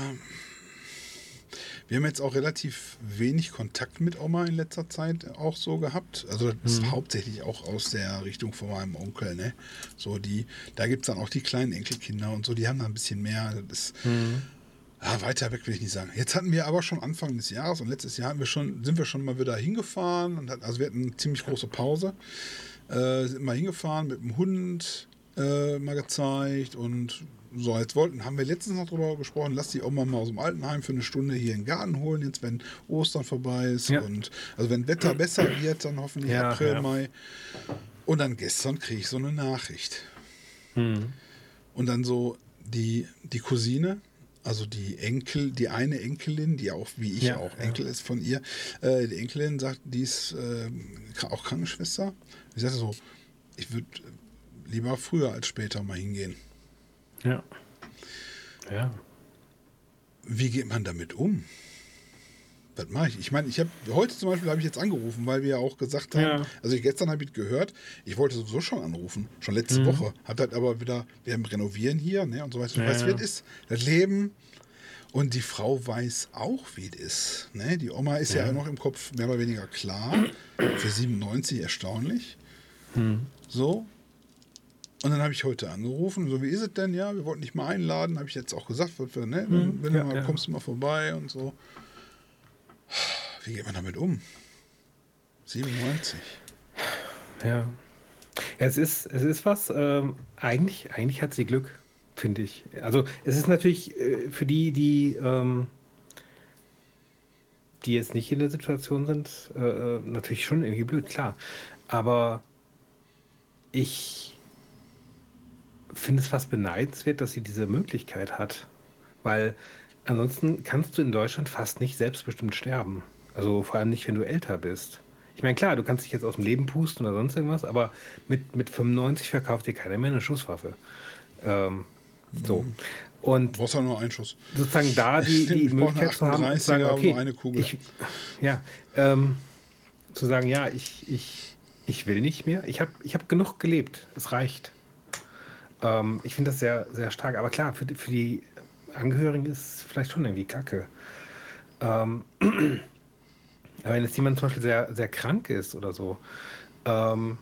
wir haben jetzt auch relativ wenig Kontakt mit Oma in letzter Zeit auch so gehabt. Also das ist hauptsächlich auch aus der Richtung von meinem Onkel. Ne? So da gibt es dann auch die kleinen Enkelkinder und so, die haben da ein bisschen mehr. Das ist, weiter weg will ich nicht sagen. Jetzt hatten wir aber schon Anfang des Jahres und letztes Jahr sind wir schon mal wieder hingefahren. Also wir hatten eine ziemlich große Pause. Sind mal hingefahren mit dem Hund, mal gezeigt und so, jetzt haben wir letztens noch drüber gesprochen, lass die Oma mal aus dem Altenheim für eine Stunde hier in den Garten holen, jetzt wenn Ostern vorbei ist und also wenn Wetter besser wird, dann hoffentlich April, Mai. Und dann gestern kriege ich so eine Nachricht. Und dann so die Cousine, also die eine Enkelin, die auch wie ich auch Enkel ist von ihr, die Enkelin sagt, die ist auch Krankenschwester. Ich sagte so, ich würde lieber früher als später mal hingehen. Ja. Ja. Wie geht man damit um? Was mache ich? Ich meine, heute zum Beispiel habe ich jetzt angerufen, weil wir ja auch gesagt haben, also gestern habe ich gehört, ich wollte sowieso schon anrufen, schon letzte Woche, hat halt aber wieder, wir haben renovieren hier, ne, und so weiter. Du weißt, wie es ist, das Leben Und die Frau weiß auch, wie es ist. Ne? Die Oma ist ja noch im Kopf mehr oder weniger klar. Für 97 erstaunlich. So. Und dann habe ich heute angerufen. So, wie ist es denn? Ja, wir wollten dich mal einladen. Habe ich jetzt auch gesagt. Ne? Wenn du mal kommst, du mal vorbei und so. Wie geht man damit um? 97. Ja. Es ist was, eigentlich hat sie Glück, finde ich. Also es ist natürlich für die jetzt nicht in der Situation sind, natürlich schon irgendwie blöd, klar. Aber ich finde es fast beneidenswert, dass sie diese Möglichkeit hat. Weil ansonsten kannst du in Deutschland fast nicht selbstbestimmt sterben. Also vor allem nicht, wenn du älter bist. Ich meine, klar, du kannst dich jetzt aus dem Leben pusten oder sonst irgendwas, aber mit 95 verkauft dir keiner mehr eine Schusswaffe. Ähm, so. Du Und brauchst ja nur einen Schuss. sozusagen da Stimmt, die ich brauche eine Möglichkeit zu haben und zu sagen, 38er und nur okay, eine Kugel. ja, ähm, zu sagen, ja, ich will nicht mehr. Ich hab genug gelebt. Es reicht. Ich finde das sehr, sehr stark. Aber klar, für die Angehörigen ist es vielleicht schon irgendwie Kacke. Ähm, aber wenn jetzt jemand zum Beispiel sehr, sehr krank ist oder so, ähm,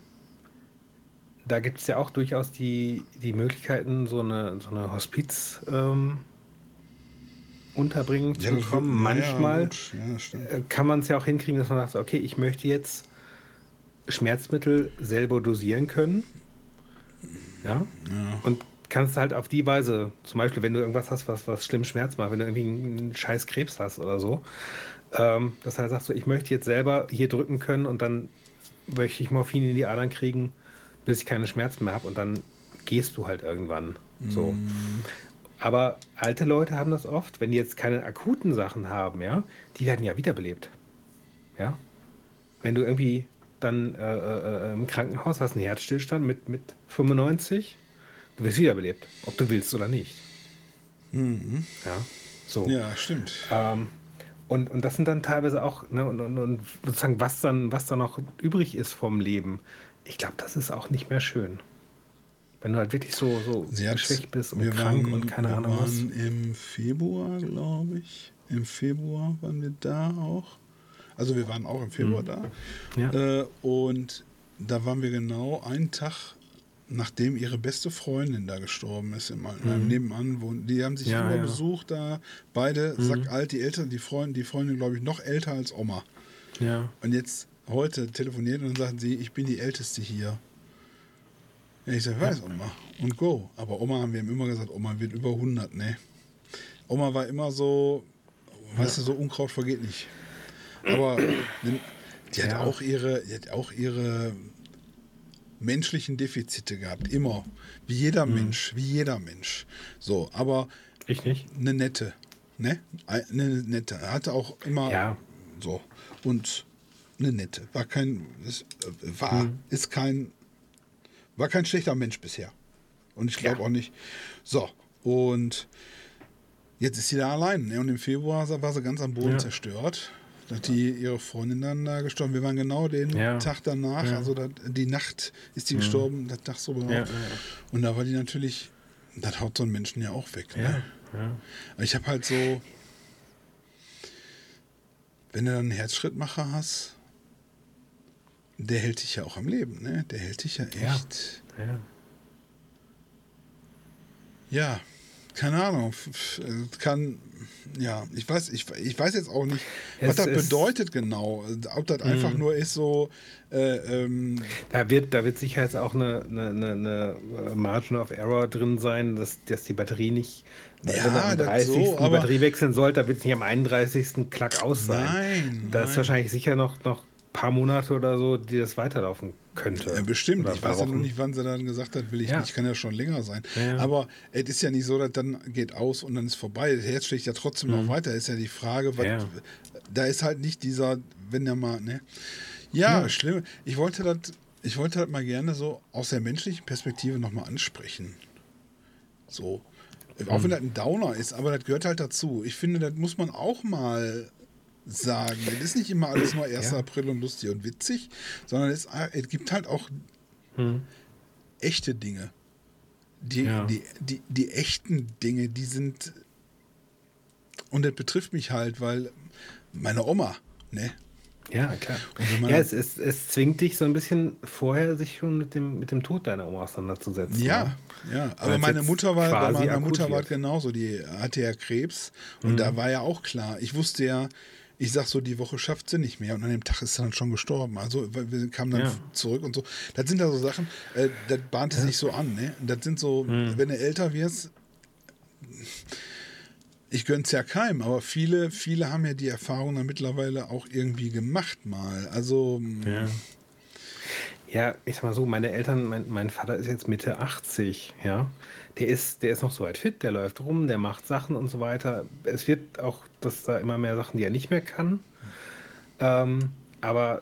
da gibt es ja auch durchaus die Möglichkeiten, so eine Hospiz Unterbringung Ja, zu bekommen. Manchmal gut. Ja, das stimmt. kann man es ja auch hinkriegen, dass man sagt, okay, ich möchte jetzt Schmerzmittel selber dosieren können. Ja. Ja. Und kannst halt auf die Weise, zum Beispiel, wenn du irgendwas hast, was schlimm Schmerz macht, wenn du irgendwie einen scheiß Krebs hast oder so, dass du halt sagst, so, ich möchte jetzt selber hier drücken können und dann möchte ich Morphin in die Adern kriegen, bis ich keine Schmerzen mehr habe und dann gehst du halt irgendwann. So. Aber alte Leute haben das oft, wenn die jetzt keine akuten Sachen haben, ja, die werden ja wiederbelebt. Ja. Wenn du irgendwie dann im Krankenhaus hast, einen Herzstillstand mit 95, du wirst wiederbelebt, ob du willst oder nicht. Ja, so. Ja, stimmt. Und das sind dann teilweise auch, ne, und sozusagen, was dann noch übrig ist vom Leben, ich glaube, das ist auch nicht mehr schön. Wenn du halt wirklich so geschwächt bist und krank und keine Ahnung was. Wir waren im Februar, glaube ich. Im Februar waren wir da auch. Also wir waren auch im Februar da. Ja. Und da waren wir genau einen Tag, nachdem ihre beste Freundin da gestorben ist, in einem Nebenan wohnen. Die haben sich Ja, immer ja. besucht, da beide sackalt, die Eltern, die Freundin, glaube ich, noch älter als Oma. Ja. Und jetzt heute telefoniert und dann sagten sie, ich bin die Älteste hier. Ja, ich sage, weiß Oma. Und go. Aber Oma haben wir ihm immer gesagt, Oma wird über 100, ne? Oma war immer so, weißt du, so Unkraut vergeht nicht. Aber die hat auch ihre menschlichen Defizite gehabt. Immer. Wie jeder Mensch. So, aber Ich nicht. eine nette. Ne? Eine nette. Er hatte auch immer Ja. so. Und eine nette. War kein schlechter Mensch bisher. Und ich glaube auch nicht. So. Und jetzt ist sie da allein. Ne? Und im Februar war sie ganz am Boden zerstört. Da hat ihre Freundin dann da gestorben. Wir waren genau den Tag danach. Also die Nacht ist die gestorben. Das Tag so genau. Ja. Und da war die natürlich, das haut so einen Menschen ja auch weg. Ne? Ja. Ich habe halt so, wenn du dann einen Herzschrittmacher hast, der hält dich ja auch am Leben. Ne? Der hält dich ja echt. Ja. Ja, keine Ahnung. Ich weiß jetzt auch nicht, was das bedeutet genau. Ob das einfach nur ist so. Da wird sicher jetzt auch eine Margin of Error drin sein, dass die Batterie nicht, wenn er am 30. die Batterie wechseln sollte, da wird es nicht am 31. Klack aus sein. Nein. Da ist wahrscheinlich sicher noch paar Monate oder so, die das weiterlaufen könnte. Ja, bestimmt. Oder Ich weiß ja nur nicht, wann sie dann gesagt hat, will ich nicht. Kann ja schon länger sein. Ja. Aber es ist ja nicht so, dass dann geht aus und dann ist vorbei. Das Herz schlägt ja trotzdem noch weiter. Ist ja die Frage, da ist halt nicht dieser, wenn der mal, ne? Ja, schlimm. Ich wollte das mal gerne so aus der menschlichen Perspektive nochmal ansprechen. So. Auch wenn das ein Downer ist, aber das gehört halt dazu. Ich finde, das muss man auch mal sagen. Das ist nicht immer alles nur 1. April und lustig und witzig, sondern es gibt halt auch echte Dinge. Die echten Dinge, die sind Und das betrifft mich halt, weil meine Oma, ne? Ja, klar. Und Ja, es zwingt dich so ein bisschen vorher, sich schon mit dem Tod deiner Oma auseinanderzusetzen. ja, Ne? ja. Aber Weil es meine jetzt Mutter war, bei quasi meiner akut Mutter war wird. es genauso. Die hatte ja Krebs und da war ja auch klar. Ich wusste ja, ich sag so, die Woche schafft sie nicht mehr. Und an dem Tag ist sie dann schon gestorben. Also weil wir kamen dann Ja. zurück und so. Das sind da so Sachen, das bahnte sich so an. Ne? Das sind so, wenn du älter wirst, ich gönn's ja keinem, aber viele haben ja die Erfahrung dann mittlerweile auch irgendwie gemacht mal. Also, Ja. Ja, ich sag mal so, meine Eltern, mein Vater ist jetzt Mitte 80, ja. Der ist noch soweit fit, der läuft rum, der macht Sachen und so weiter. Es wird auch, dass da immer mehr Sachen, die er nicht mehr kann. Aber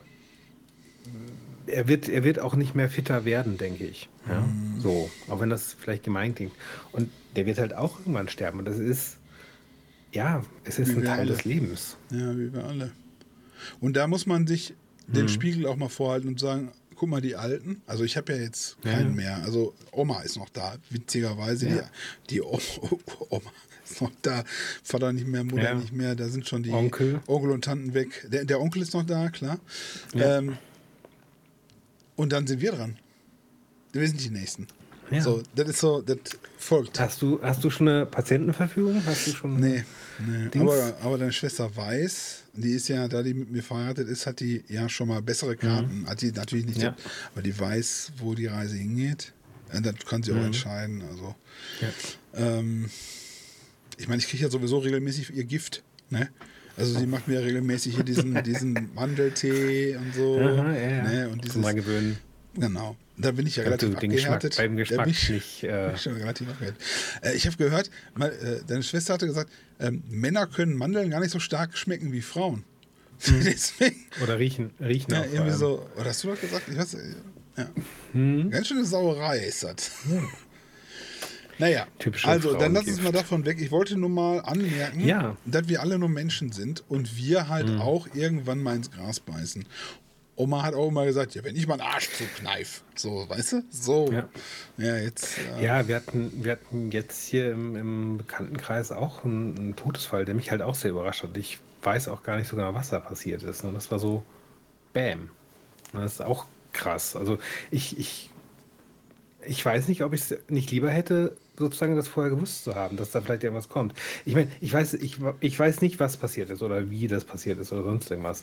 er wird auch nicht mehr fitter werden, denke ich. Ja, so, auch wenn das vielleicht gemein klingt. Und der wird halt auch irgendwann sterben. Und das ist, ja, es ist wie ein wir Teil alle. des Lebens. Ja, wie wir alle. Und da muss man sich den Spiegel auch mal vorhalten und sagen, guck mal, die Alten, also ich habe ja jetzt keinen mehr, also Oma ist noch da, witzigerweise, Ja. die Oma ist noch da, Vater nicht mehr, Mutter Ja. nicht mehr, da sind schon die Onkel. und Tanten weg, der Onkel ist noch da, klar. Ja. Und dann sind wir dran. Wir sind die Nächsten. Ja. So, das ist so, das folgt. Hast du schon eine Patientenverfügung? Hast du schon Nee. Dings? Aber deine Schwester weiß, die ist ja, da die mit mir verheiratet ist, hat die ja schon mal bessere Karten. Hat die natürlich nicht, Ja. aber die weiß, wo die Reise hingeht. Das kann sie auch entscheiden. Also, Ja. ich meine, ich kriege ja sowieso regelmäßig ihr Gift. Ne? Also sie macht mir regelmäßig hier diesen Mandeltee und so. Aha, ja. Ne? Und Zum dieses, Mal gewöhnen. genau. Da bin ich ja Kannst du relativ den Geschmack, abgehärtet. beim Da Geschmack bin ich- nicht. bin ich schon relativ abgehärtet. Ich habe gehört, deine Schwester hatte gesagt, Männer können Mandeln gar nicht so stark schmecken wie Frauen. Deswegen, Oder riechen ja, auch vor irgendwie allem. so, oder hast du das gesagt? Ich weiß, ja. Ganz schöne Sauerei ist das. Naja, Typische also dann lass uns Frauengift. mal davon weg. Ich wollte nur mal anmerken, Ja. dass wir alle nur Menschen sind und wir halt auch irgendwann mal ins Gras beißen. Oma hat auch immer gesagt, ja, wenn ich mal einen Arsch zukneif. So, weißt du? So. Ja. Ja, jetzt. Ja, wir hatten jetzt hier im Bekanntenkreis auch einen Todesfall, der mich halt auch sehr überrascht hat. Ich weiß auch gar nicht so genau, was da passiert ist. Ne? Das war so, bam. Das ist auch krass. Also ich weiß nicht, ob ich es nicht lieber hätte, sozusagen das vorher gewusst zu haben, dass da vielleicht irgendwas kommt. Ich meine, ich weiß nicht, was passiert ist oder wie das passiert ist oder sonst irgendwas.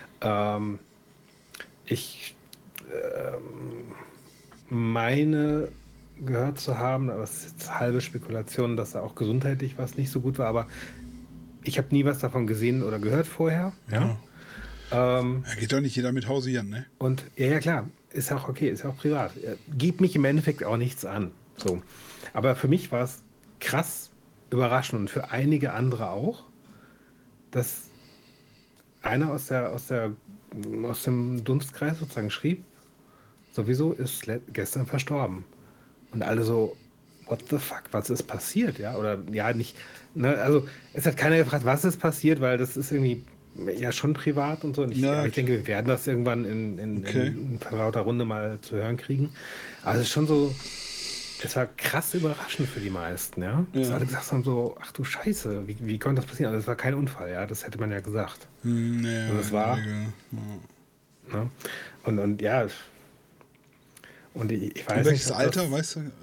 Ich meine gehört zu haben, aber es ist jetzt halbe Spekulation, dass da auch gesundheitlich was nicht so gut war, aber ich habe nie was davon gesehen oder gehört vorher. Ja. Ja, geht doch nicht jeder mit hausieren, ne? Und ja, klar, ist auch okay, ist auch privat. Geht mich im Endeffekt auch nichts an. So. Aber für mich war es krass überraschend und für einige andere auch, dass einer aus dem Dunstkreis sozusagen schrieb, sowieso ist gestern verstorben. Und alle so, what the fuck, was ist passiert? Ja, oder ja, nicht. Ne, also, es hat keiner gefragt, was ist passiert, weil das ist irgendwie ja schon privat und so. Und Ja, aber ich denke, wir werden das irgendwann in Okay. vertrauter Runde mal zu hören kriegen. Aber es ist schon so, es war krass überraschend für die meisten, ja. Dass alle gesagt haben so, ach du Scheiße, wie konnte das passieren? Also, es war kein Unfall, ja, das hätte man ja gesagt. Nee, Also das in war- der Regel, ja. Ne? Und ja, und ich weiß Und welches nicht, ob Alter, das, weißt du?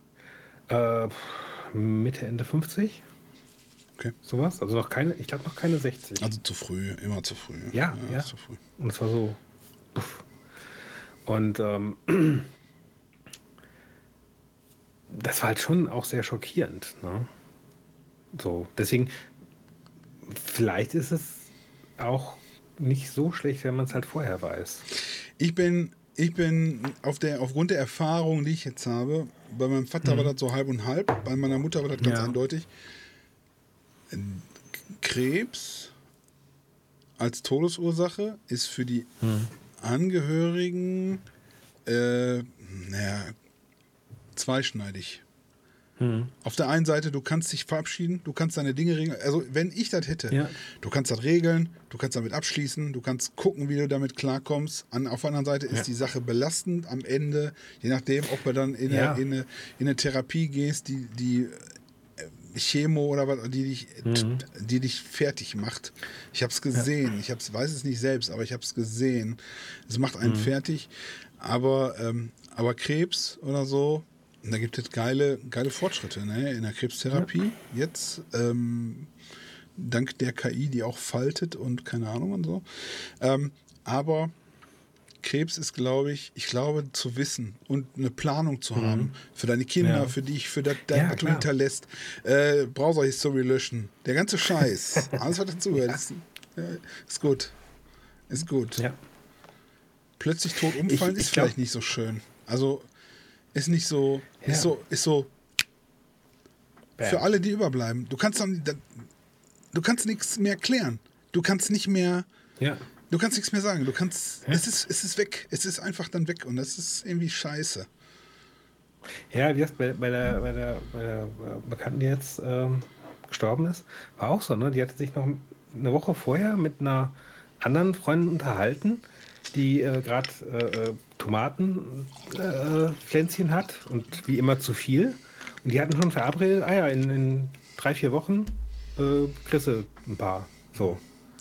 Mitte, Ende 50, Okay. sowas. Also noch keine, ich glaube noch keine 60. Also zu früh, immer zu früh. Ja. Zu früh. Und es war so. Uff. Und das war halt schon auch sehr schockierend. Ne? So, deswegen, vielleicht ist es auch nicht so schlecht, wenn man es halt vorher weiß. Ich bin aufgrund der Erfahrung, die ich jetzt habe, bei meinem Vater war das so halb und halb, bei meiner Mutter war das ganz Ja. eindeutig. Krebs als Todesursache ist für die Angehörigen zweischneidig. Auf der einen Seite, du kannst dich verabschieden, du kannst deine Dinge regeln. Also wenn ich das hätte, Ja. du kannst das regeln, du kannst damit abschließen, du kannst gucken, wie du damit klarkommst. Auf der anderen Seite ist Ja. die Sache belastend am Ende, je nachdem, ob du dann in Ja. eine Therapie gehst, die Chemo oder was, die dich fertig macht. Ich habe es gesehen. Ich weiß es nicht selbst, aber ich habe es gesehen. Es macht einen fertig. Aber Krebs oder so, da gibt es geile Fortschritte, ne? In der Krebstherapie. Jetzt, dank der KI, die auch faltet und keine Ahnung und so. Aber Krebs ist, glaube ich, zu wissen und eine Planung zu haben für deine Kinder, für dich, für das, was du hinterlässt. Browser-History löschen. Der ganze Scheiß. Alles, was dazugehört. Ist gut. Ist gut. Ja. Plötzlich tot umfallen ist vielleicht nicht so schön. Also ist nicht so. Ja. Ist so. Für alle, die überbleiben. Du kannst nichts mehr klären. Du kannst nicht mehr. Ja. Du kannst nichts mehr sagen. Es ist weg. Es ist einfach dann weg und das ist irgendwie scheiße. Ja, wie gesagt, bei der Bekannten, die jetzt gestorben ist, war auch so, ne? Die hatte sich noch eine Woche vorher mit einer anderen Freundin unterhalten, die gerade Tomatenpflänzchen hat und wie immer zu viel. Und die hatten schon verabredet, in 3-4 Wochen kriegst du ein paar. So.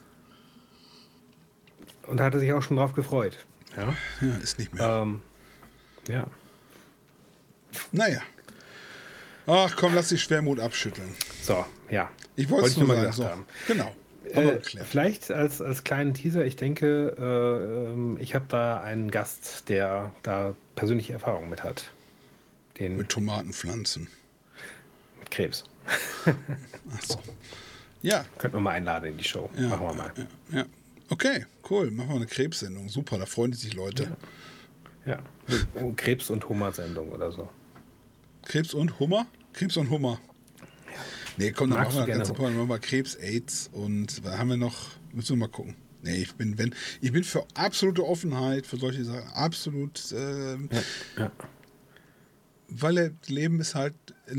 Und da hat er sich auch schon drauf gefreut. Ja, ist nicht mehr. Ja. Naja. Ach komm, lass die Schwermut abschütteln. So, ja. Ich wollte es nur mal sagen. gesagt So. haben. Genau. Vielleicht als kleinen Teaser, ich denke, ich habe da einen Gast, der da persönliche Erfahrung mit hat. Mit Tomatenpflanzen. Mit Krebs. Ach so. Ja. Könnten wir mal einladen in die Show. Ja, Machen wir mal. Ja. Okay, cool. Machen wir eine Krebssendung. Super, da freuen sich Leute. Ja. Krebs- und Hummer-Sendung oder so. Krebs und Hummer? Krebs und Hummer. Nee, komm, dann Magst machen wir du das ganze gerne? Mal. Machen wir Krebs, AIDS und was haben wir noch? Müssen wir mal gucken. Nee, ich bin für absolute Offenheit für solche Sachen. Absolut. Ja. Weil Leben ist halt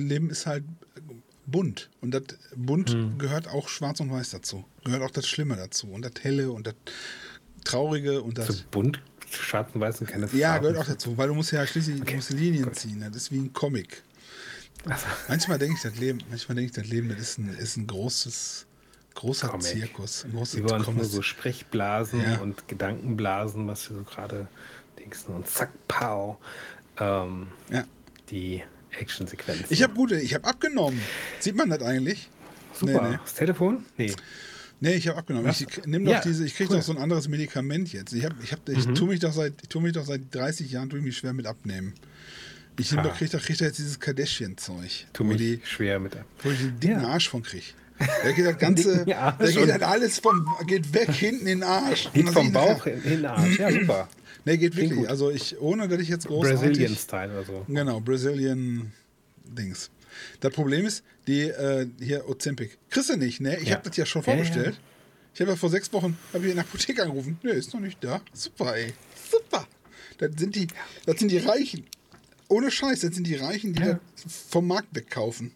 bunt. Und das bunt gehört auch schwarz und weiß dazu. Gehört auch das Schlimme dazu. Und das Helle und das Traurige und das. So bunt, schwarz und weiß und keine Farben. Ja, gehört auch dazu, weil du musst ja schließlich du musst Linien ziehen. Das ist wie ein Comic. Also, Manchmal denke ich, das Leben, das ist ein großer Comic. Zirkus. Ein großer über uns nur Comic. so Sprechblasen Ja. und Gedankenblasen, was wir so gerade denkst und zack, pow. Ja. Die Actionsequenzen. Ich habe abgenommen. Sieht man das eigentlich? Super. Nee. Das Telefon? Nee. Nee, ich habe abgenommen. Was? Ich kriege Cool. doch so ein anderes Medikament jetzt. Ich tue mich doch seit 30 Jahren schwer mit abnehmen. Ich kriege doch jetzt dieses Kardashian-Zeug. Tu mich schwer mit ab. Wo ich den dicken Ja. Arsch von kriege. Da geht das Ganze, Dicken Arsch da geht und- halt alles geht weg, hinten in den Arsch. Geht Und dann vom sehe ich Bauch nachher- in den Arsch. Ja, super. Nee, geht Klingt wirklich. gut. Also ohne dass ich jetzt großartig... Brazilian-Style oder so. Genau, Brazilian Dings. Das Problem ist, hier Ozempic. Kriegst du nicht, ne? Ich Ja. habe das ja schon Ja, vorbestellt. Ich habe ja vor 6 Wochen in der Apotheke angerufen. Ne, ist noch nicht da. Super, ey. Super. Das sind die Reichen. Ohne Scheiß, das sind die Reichen, die Ja. das vom Markt wegkaufen.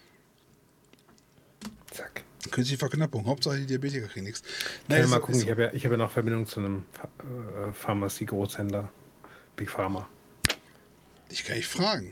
Zack. Künstliche Verknappung. Hauptsache die Diabetiker kriegen nichts. Kann ich mal gucken. Ich habe ja noch Verbindung zu einem Pharmazie-Großhändler. Big Pharma. Ich kann nicht fragen.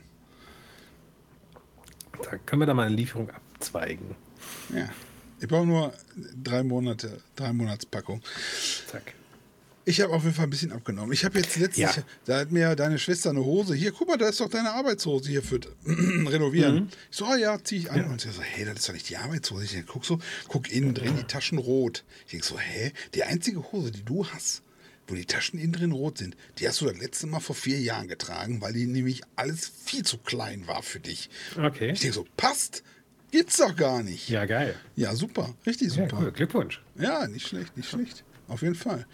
Da können wir da mal eine Lieferung abzweigen. Ja. Ich brauche nur 3 Monatspackung. Zack. Ich habe auf jeden Fall ein bisschen abgenommen. Ich habe jetzt letztens, Ja. da hat mir deine Schwester eine Hose, hier, guck mal, da ist doch deine Arbeitshose hier für Renovieren. Ich so, ja, zieh ich an. Und sie so, hey, das ist doch nicht die Arbeitshose. Ich guck innen drin, die Taschen rot. Ich denke so, hä, die einzige Hose, die du hast, wo die Taschen innen drin rot sind, die hast du das letzte Mal vor 4 Jahren getragen, weil die nämlich alles viel zu klein war für dich. Okay. Ich denke so, passt, gibt's doch gar nicht. Ja, geil. Ja, super, richtig Ja, super. cool. Glückwunsch. Ja, nicht schlecht, nicht schlecht. Auf jeden Fall.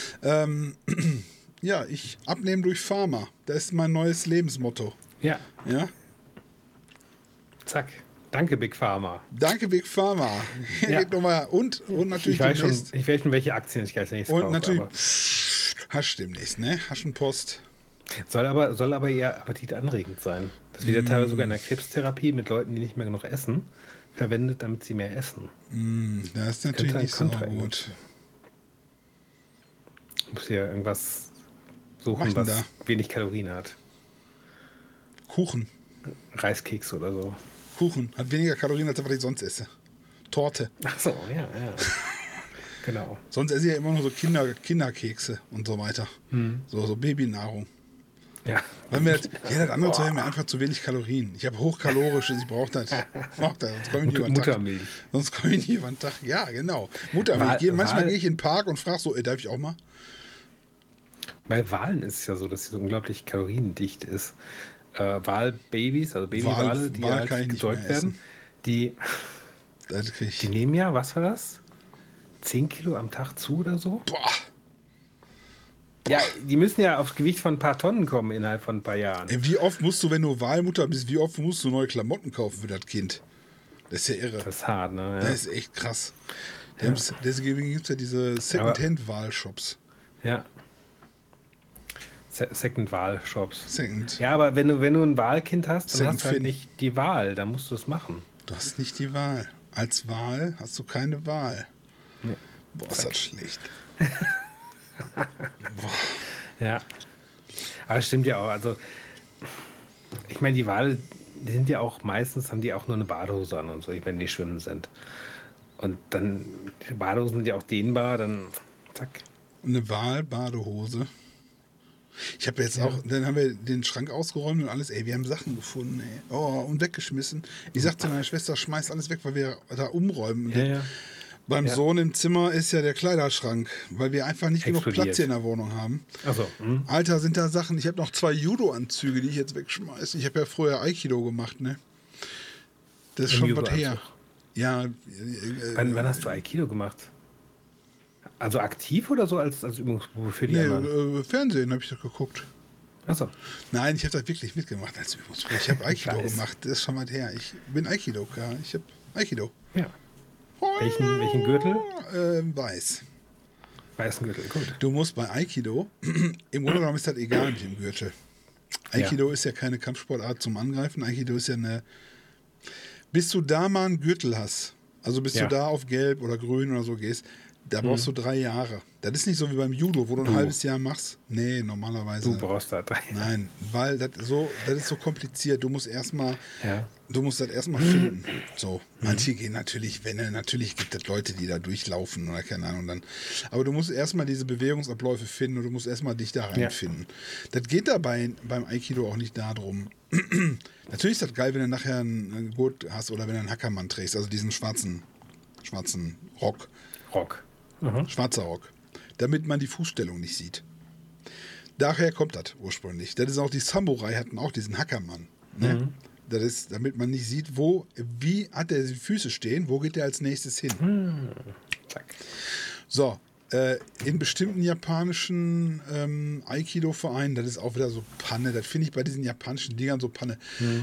Ja, ich abnehmen durch Pharma. Das ist mein neues Lebensmotto. Ja. Ja? Zack. Danke, Big Pharma. Danke, Big Pharma. Ja. Geht noch mal. Und natürlich Ich weiß demnächst. schon, welche Aktien ich als nächstes Und kaufe. natürlich Aber Hasch demnächst, ne? Haschenpost. soll aber eher appetitanregend sein. Das wird ja teilweise sogar in der Krebstherapie mit Leuten, die nicht mehr genug essen, verwendet, damit sie mehr essen. Das ist natürlich Könnte ein nicht so Kontraindiz gut. sein. Muss ja irgendwas Mach suchen, denn was da? wenig Kalorien hat. Kuchen. Reiskeks oder so. Kuchen hat weniger Kalorien, als was ich sonst esse. Torte. Ach so, ja. Genau. Sonst esse ich ja immer nur so Kinderkekse und so weiter. So Babynahrung. Ja. Weil mir das andere Zeug hat mir einfach zu wenig Kalorien. Ich habe hochkalorisches, ich brauche das. Sonst komme ich nie über den Tag. Muttermilch. Sonst komme ich nie über den Tag. Ja, genau. Muttermilch. Manchmal gehe ich in den Park und frage so, darf ich auch mal? Bei Walen ist es ja so, dass sie so unglaublich kaloriendicht ist. Walbabys, also Babywale, die Wal kann ich halt nicht gezeugt mehr werden, essen. die nehmen ja, was war das? 10 Kilo am Tag zu oder so? Boah. Ja, die müssen ja aufs Gewicht von ein paar Tonnen kommen innerhalb von ein paar Jahren. Ey, wie oft musst du, wenn du Walmutter bist, wie oft musst du neue Klamotten kaufen für das Kind? Das ist ja irre. Das ist hart, ne? Ja. Das ist echt krass. Deswegen gibt es ja diese Second-Hand-Wahl-Shops. Ja. Second-Wahl-Shops. Second. Ja, aber wenn du ein Wahlkind hast, dann Second hast du halt Fin. nicht die Wahl, dann musst du es machen. Du hast nicht die Wahl. Als Wahl hast du keine Wahl. Nee. Boah, ist das schlecht. Ja. Aber es stimmt ja auch. Also, ich meine, die Wale, die sind ja auch meistens, haben die auch nur eine Badehose an und so, wenn die schwimmen sind. Und dann, die Badehosen sind ja auch dehnbar, dann zack. Eine Wahl-Badehose. Ich habe jetzt auch, dann haben wir den Schrank ausgeräumt und alles, ey, wir haben Sachen gefunden, ey. Oh, und weggeschmissen. Ich sagte meiner Schwester, schmeiß alles weg, weil wir da umräumen. Ja. Beim Sohn im Zimmer ist ja der Kleiderschrank, weil wir einfach nicht genug Explodiert. Platz hier in der Wohnung haben. Achso. Alter, sind da Sachen. Ich habe noch 2 Judo-Anzüge, die ich jetzt wegschmeiße. Ich habe ja früher Aikido gemacht, ne? Das ist schon was her. Ja. Wann hast du Aikido gemacht? Also aktiv oder so als Übungsprobe für die anderen? Fernsehen habe ich das geguckt. Achso. Nein, ich habe das wirklich mitgemacht als Übungsprobe. Ich habe Aikido gemacht. Das ist schon was her. Ich bin Aikidoka. Ich habe Aikido. Ja. Welchen Gürtel? Weiß. Weißen Gürtel, gut. Du musst bei Aikido, im Grunde genommen ist das egal mit dem Gürtel. Aikido ist ja keine Kampfsportart zum Angreifen. Aikido ist ja bis du da mal einen Gürtel hast, also bis du da auf Gelb oder Grün oder so gehst, da brauchst du 3 Jahre. Das ist nicht so wie beim Judo, wo du ein halbes Jahr machst. Nee, normalerweise. Du brauchst da 3 Jahre. Nein, weil das ist so kompliziert. Du musst das erstmal finden. So, manche gehen natürlich, natürlich gibt es Leute, die da durchlaufen oder keine Ahnung dann. Aber du musst erstmal diese Bewegungsabläufe finden und du musst erstmal dich da reinfinden. Das geht dabei beim Aikido auch nicht darum. Natürlich ist das geil, wenn du nachher einen Gurt hast oder wenn du einen Hackermann trägst, also diesen schwarzen Rock. Schwarzer Rock. Damit man die Fußstellung nicht sieht. Daher kommt das ursprünglich. Das ist auch, die Samurai hatten auch diesen Hackermann. Ne? Das ist, damit man nicht sieht, wie hat er die Füße stehen, wo geht er als nächstes hin. Zack. So, in bestimmten japanischen Aikido-Vereinen, das ist auch wieder so Panne, das finde ich bei diesen japanischen Dingern so Panne.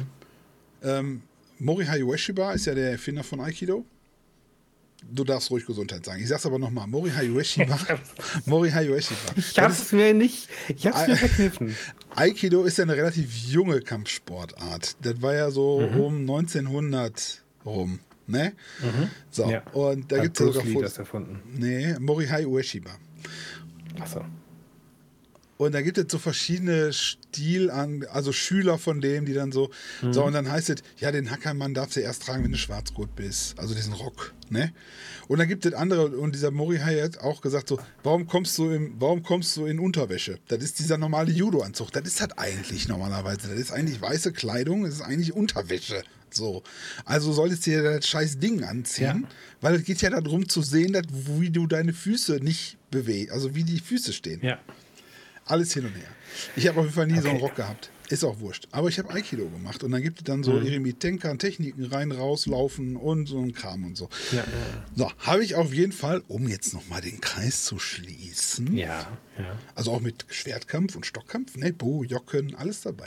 Morihei Ueshiba ist ja der Erfinder von Aikido. Du darfst ruhig Gesundheit sagen. Ich sag's aber nochmal. Morihei Ueshiba. Ich hab's mir verkniffen. Aikido ist ja eine relativ junge Kampfsportart. Das war ja so um 1900 rum. Ne? So, ja. Und da gibt es ja sogar das erfunden. Nee, Morihei Ueshiba. Achso. Und da gibt es so verschiedene also Schüler von dem, die dann so, und dann heißt es, ja, den Hackermann darfst du erst tragen, wenn du Schwarzgurt bist. Also diesen Rock, ne? Und dann gibt es andere, und dieser Morihei hat auch gesagt so, warum kommst du in Unterwäsche? Das ist dieser normale Judo-Anzug. Das ist halt eigentlich normalerweise. Das ist eigentlich weiße Kleidung, das ist eigentlich Unterwäsche. So. Also solltest du dir das scheiß Ding anziehen, weil es geht ja darum zu sehen, wie du deine Füße nicht bewegst, also wie die Füße stehen. Ja. Alles hin und her. Ich habe auf jeden Fall nie so einen Rock gehabt. Ist auch wurscht. Aber ich habe Aikido gemacht und dann gibt es dann so Eremitenka, Techniken rein, rauslaufen und so ein Kram und so. Ja. So, habe ich auf jeden Fall, um jetzt nochmal den Kreis zu schließen. Ja. Also auch mit Schwertkampf und Stockkampf, ne, Bo, Jocken, alles dabei.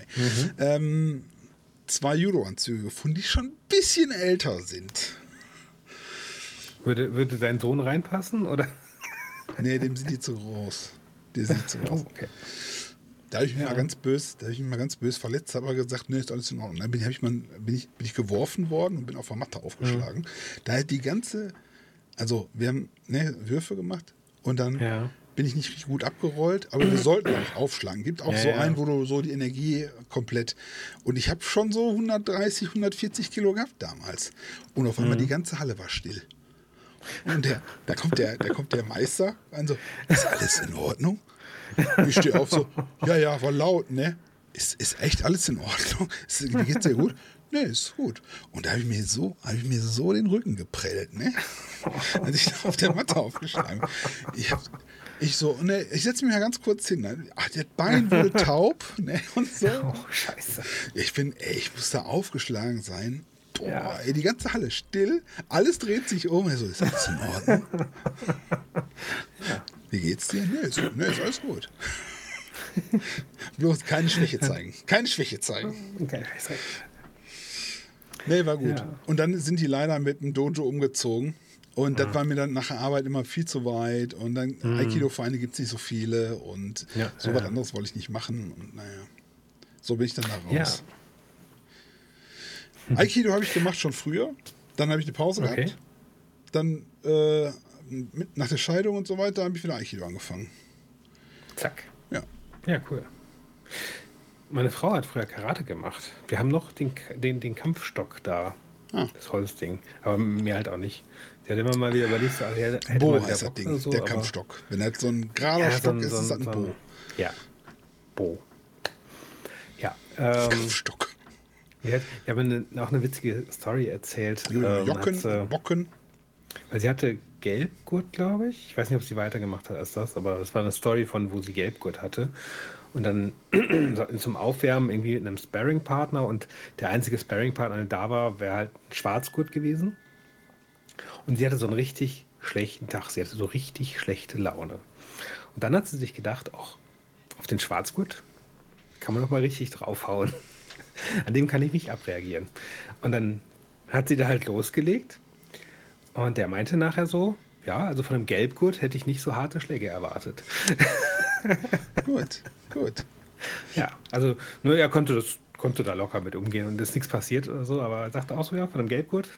2 Judo-Anzüge gefunden, die schon ein bisschen älter sind. Würde dein Sohn reinpassen, oder? Nee, dem sind die zu groß. Die sind zu groß. Okay. Da habe ich mich mal ganz böse verletzt, habe aber gesagt, nee, ist alles in Ordnung. Dann bin ich geworfen worden und bin auf der Matte aufgeschlagen. Da hat die ganze, also wir haben Würfe gemacht und dann bin ich nicht richtig gut abgerollt, aber wir sollten auch aufschlagen. Gibt auch so einen, wo du so die Energie komplett... Und ich habe schon so 130, 140 Kilo gehabt damals. Und auf einmal die ganze Halle war still. Und da kommt der Meister an so, ist alles in Ordnung? Und ich stehe auf so, ja, war laut, ne? Ist echt alles in Ordnung? Geht's dir gut? Ne, ist gut. Und da habe ich mir so den Rücken geprellt, ne? Als ich da auf der Matte aufgeschlagen. Ich setze mich mal ganz kurz hin. Ne? Ach, das Bein wurde taub, ne? Und so. Oh, scheiße. Ich muss da aufgeschlagen sein. Boah, ey, die ganze Halle still, alles dreht sich um. Also, ist alles in Ordnung? Wie geht's dir? Ne, ist alles gut. Bloß keine Schwäche zeigen. Keine Schwäche zeigen. Nee, war gut. Ja. Und dann sind die leider mit dem Dojo umgezogen. Und das war mir dann nach der Arbeit immer viel zu weit. Und dann Aikido-Vereine gibt es nicht so viele. Und so was anderes wollte ich nicht machen. Und naja, so bin ich dann da raus. Ja. Aikido habe ich gemacht schon früher. Dann habe ich eine Pause gehabt. Dann nach der Scheidung und so weiter habe ich wieder Aikido angefangen. Zack. Ja. Ja, cool. Meine Frau hat früher Karate gemacht. Wir haben noch den Kampfstock da. Das Holzding. Aber mehr halt auch nicht. Sie hat immer mal wieder überlegt, Bo heißt das Ding, so, der Kampfstock. Wenn das so ein gerader Stock ist, ist das ein Bo. Ja. Bo. Ja. Kampfstock. Ich habe auch eine witzige Story erzählt. Bocken. Weil sie hatte Gelbgurt, glaube ich. Ich weiß nicht, ob sie weitergemacht hat als das, aber das war eine Story von, wo sie Gelbgurt hatte. Und dann zum Aufwärmen irgendwie mit einem Sparring-Partner und der einzige Sparring-Partner, der da war, wäre halt ein Schwarzgurt gewesen. Und sie hatte so einen richtig schlechten Tag. Sie hatte so richtig schlechte Laune. Und dann hat sie sich gedacht, auf den Schwarzgurt kann man doch mal richtig draufhauen. An dem kann ich nicht abreagieren. Und dann hat sie da halt losgelegt. Und der meinte nachher so, ja, also von einem Gelbgurt hätte ich nicht so harte Schläge erwartet. Gut. Ja, also nur er konnte da locker mit umgehen und ist nichts passiert oder so, aber er sagte auch so, ja, von einem Gelbgurt,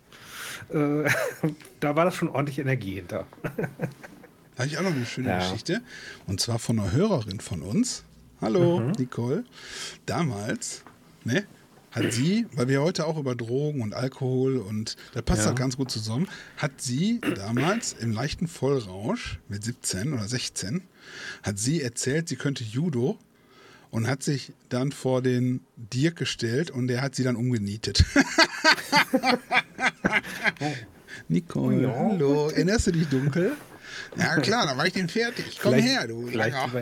da war das schon ordentlich Energie hinter. Da habe ich auch noch eine schöne Geschichte. Und zwar von einer Hörerin von uns. Hallo, Nicole. Damals, ne, hat sie, weil wir heute auch über Drogen und Alkohol und da passt das ganz gut zusammen, hat sie damals im leichten Vollrausch mit 17 oder 16, hat sie erzählt, sie könnte Judo und hat sich dann vor den Dirk gestellt und der hat sie dann umgenietet. Nicole, hallo, erinnerst du dich dunkel? Ja klar, dann war ich den fertig. Komm her, du Langer.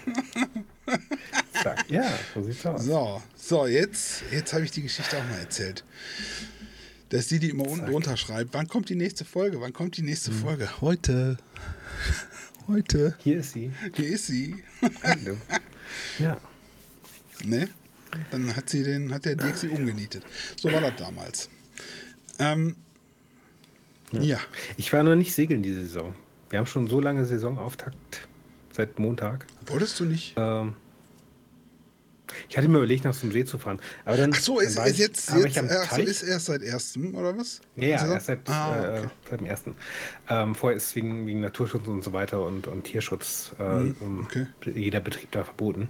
Ja, so sieht's aus. So, jetzt habe ich die Geschichte auch mal erzählt. Dass die immer unten drunter schreibt, wann kommt die nächste Folge? Heute. Hier ist sie. Hallo. Ja. Ne? Dann hat der Dirk sie umgenietet. So war das damals. Ja. Ich war noch nicht segeln diese Saison. Wir haben schon so lange Saisonauftakt seit Montag. Wolltest du nicht? Ich hatte mir überlegt, nach zum See zu fahren. Aber dann, ist erst seit 1. oder was? Ja, erst seit dem 1. Vorher ist wegen Naturschutz und so weiter und Tierschutz jeder Betrieb da verboten.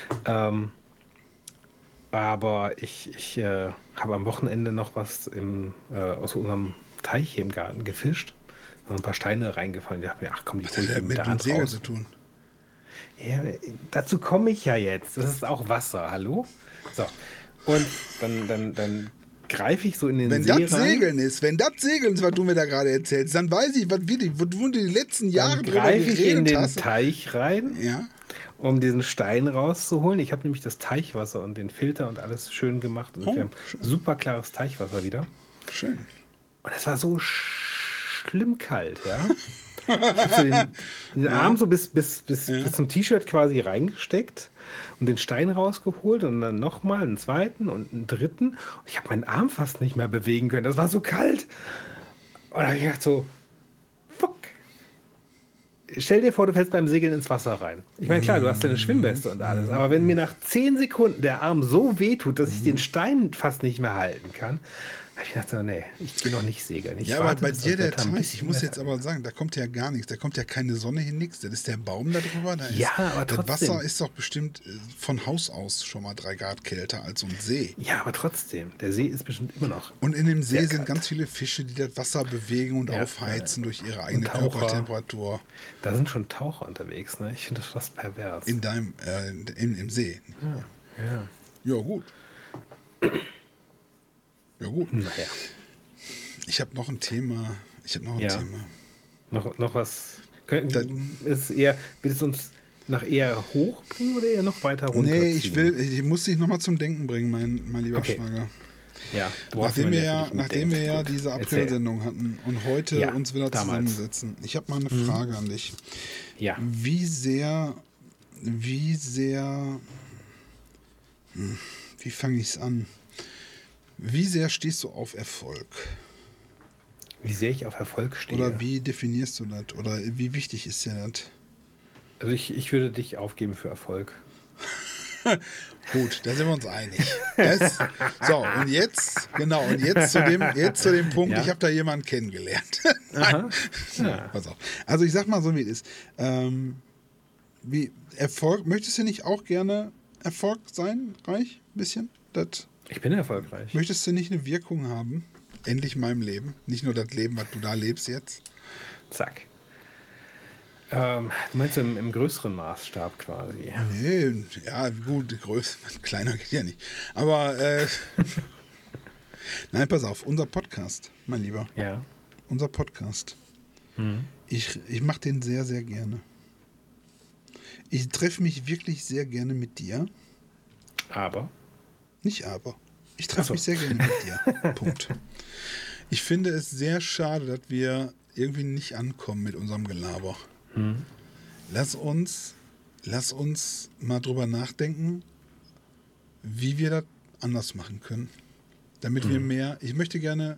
Aber ich habe am Wochenende noch was aus unserem Teich hier im Garten gefischt. Und ein paar Steine reingefallen. Ich dachte mir, ach komm, die hole ich mit der Hand raus. Zu tun? Ja, dazu komme ich ja jetzt. Das ist auch Wasser, hallo? So. Und dann greife ich so in den See rein. Wenn das Segeln ist, was du mir da gerade erzählst, dann weiß ich, wo du die letzten Jahre drüber geredet hast. Greife ich in den Teich rein, ja, um diesen Stein rauszuholen. Ich habe nämlich das Teichwasser und den Filter und alles schön gemacht. Und wir haben super klares Teichwasser wieder. Schön. Und es war so schlimm kalt, ja. Ich habe den Arm so bis zum T-Shirt quasi reingesteckt und den Stein rausgeholt und dann nochmal einen zweiten und einen dritten. Und ich habe meinen Arm fast nicht mehr bewegen können. Das war so kalt. Und dann habe ich gedacht so, fuck. Stell dir vor, du fällst beim Segeln ins Wasser rein. Ich meine, klar, du hast ja eine Schwimmweste und alles. Aber wenn mir nach 10 Sekunden der Arm so wehtut, dass ich den Stein fast nicht mehr halten kann, Ich dachte, nee, ich gehe noch nicht segeln. Ich Ja, aber warte, bei bis dir das der Wetter ein Teich, bisschen ich muss besser jetzt aber wird. sagen, da kommt ja gar nichts. Da kommt ja keine Sonne hin, nichts. Das ist der Baum da drüber. Ja, aber Das trotzdem. Wasser ist doch bestimmt von Haus aus schon mal 3 Grad kälter als so ein See. Ja, aber trotzdem. Der See ist bestimmt immer noch Und in dem See sehr sind kalt. ganz viele Fische, die das Wasser bewegen und Ja, aufheizen durch ihre eigene Taucher. Körpertemperatur. Da sind schon Taucher unterwegs, ne? Ich finde das fast pervers. In deinem, im See. Ja. Ja, gut. Ja, gut. Naja. Ich habe noch ein Thema. Ja. Noch was. Dann- Willst du uns nach eher hoch bringen oder eher noch weiter runter? Nee, ich muss dich nochmal zum Denken bringen, mein lieber Okay. Schwager. Ja, Nachdem wir ja Gut. diese Erzähl. April-Sendung hatten und heute Ja, uns wieder damals. zusammensetzen, ich habe mal eine Frage an dich. Ja. Wie sehr, wie fange ich es an? Wie sehr stehst du auf Erfolg? Wie sehr ich auf Erfolg stehe. Oder wie definierst du das? Oder wie wichtig ist dir das? Also ich würde dich aufgeben für Erfolg. Gut, da sind wir uns einig. Und jetzt zu dem Punkt, Ja. ich habe da jemanden kennengelernt. Aha. Pass auf. Also ich sag mal so, wie es ist. Wie Erfolg, möchtest du nicht auch gerne Erfolg sein, reich? Ein bisschen? Ich bin erfolgreich. Möchtest du nicht eine Wirkung haben? Endlich in meinem Leben. Nicht nur das Leben, was du da lebst jetzt. Zack. Du meinst im größeren Maßstab quasi. Nee, ja, gut, größer, kleiner geht ja nicht. Aber, nein, pass auf, unser Podcast, mein Lieber, Ja. unser Podcast. Ich mache den sehr, sehr gerne. Ich treffe mich wirklich sehr gerne mit dir. Aber. Nicht aber. Ich Ach treffe so. mich sehr gerne mit dir. Punkt. Ich finde es sehr schade, dass wir irgendwie nicht ankommen mit unserem Gelaber. Lass uns mal drüber nachdenken, wie wir das anders machen können. Damit wir mehr. Ich habe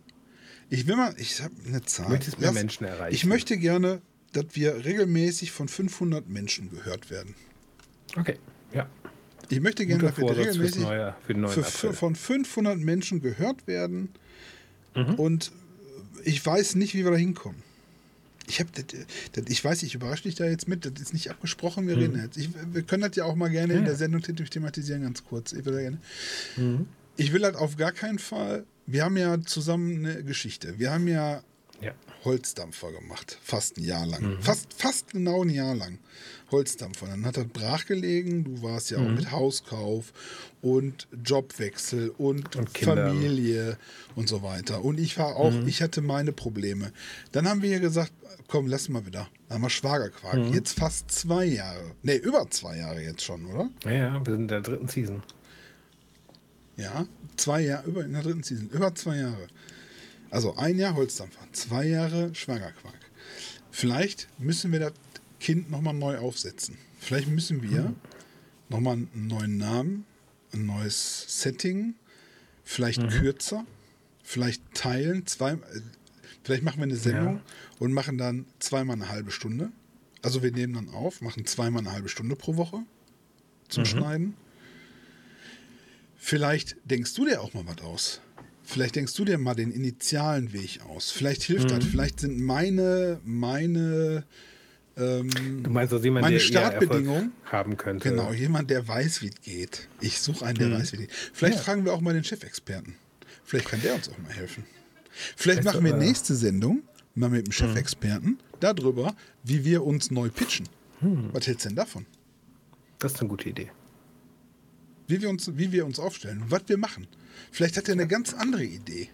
eine Zahl. Möchtest mehr Menschen erreichen. Ich möchte gerne, dass wir regelmäßig von 500 Menschen gehört werden. Okay. Ja. Ich möchte gerne, dass wir Vorsatz regelmäßig für den neuen April. von 500 Menschen gehört werden. Mhm. Und ich weiß nicht, wie wir da hinkommen. Ich weiß, ich überrasche dich da jetzt mit, das ist nicht abgesprochen, wir reden jetzt. Wir können das ja auch mal gerne in der Sendung thematisieren, ganz kurz. Ich will das auf gar keinen Fall. Wir haben ja zusammen eine Geschichte. Wir haben ja Holzdampfer gemacht, fast ein Jahr lang. Fast genau ein Jahr lang Holzdampfer. Dann hat das brach gelegen, du warst ja auch mit Hauskauf und Jobwechsel und Kinder. Familie und so weiter. Und ich war auch, ich hatte meine Probleme. Dann haben wir ja gesagt, komm, lass mal wieder. Dann haben wir Schwagerquark. Jetzt fast 2 Jahre. Ne, über 2 Jahre jetzt schon, oder? Ja, wir sind in der 3. Season. Ja, 2 Jahre, in der 3. Season, über 2 Jahre. Also 1 Jahr Holzdampfer, 2 Jahre Schwagerquark. Vielleicht müssen wir das Kind nochmal neu aufsetzen. Vielleicht müssen wir nochmal einen neuen Namen, ein neues Setting, vielleicht kürzer, vielleicht teilen, vielleicht machen wir eine Sendung und machen dann 2-mal eine halbe Stunde. Also wir nehmen dann auf, machen 2-mal eine halbe Stunde pro Woche zum Schneiden. Vielleicht denkst du dir auch mal was aus. Vielleicht denkst du dir mal den initialen Weg aus. Vielleicht hilft das. Vielleicht sind meine Du meinst also jemand, meine der eher Erfolg Startbedingungen haben könnte. Genau, jemand, der weiß, wie es geht. Ich suche einen, der weiß, wie es geht. Vielleicht fragen wir auch mal den Chefexperten. Vielleicht kann der uns auch mal helfen. Vielleicht machen wir nächste Sendung mal mit dem Chefexperten darüber, wie wir uns neu pitchen. Was hältst du denn davon? Das ist eine gute Idee. Wie wir uns aufstellen, was wir machen. Vielleicht hat er eine ganz andere Idee.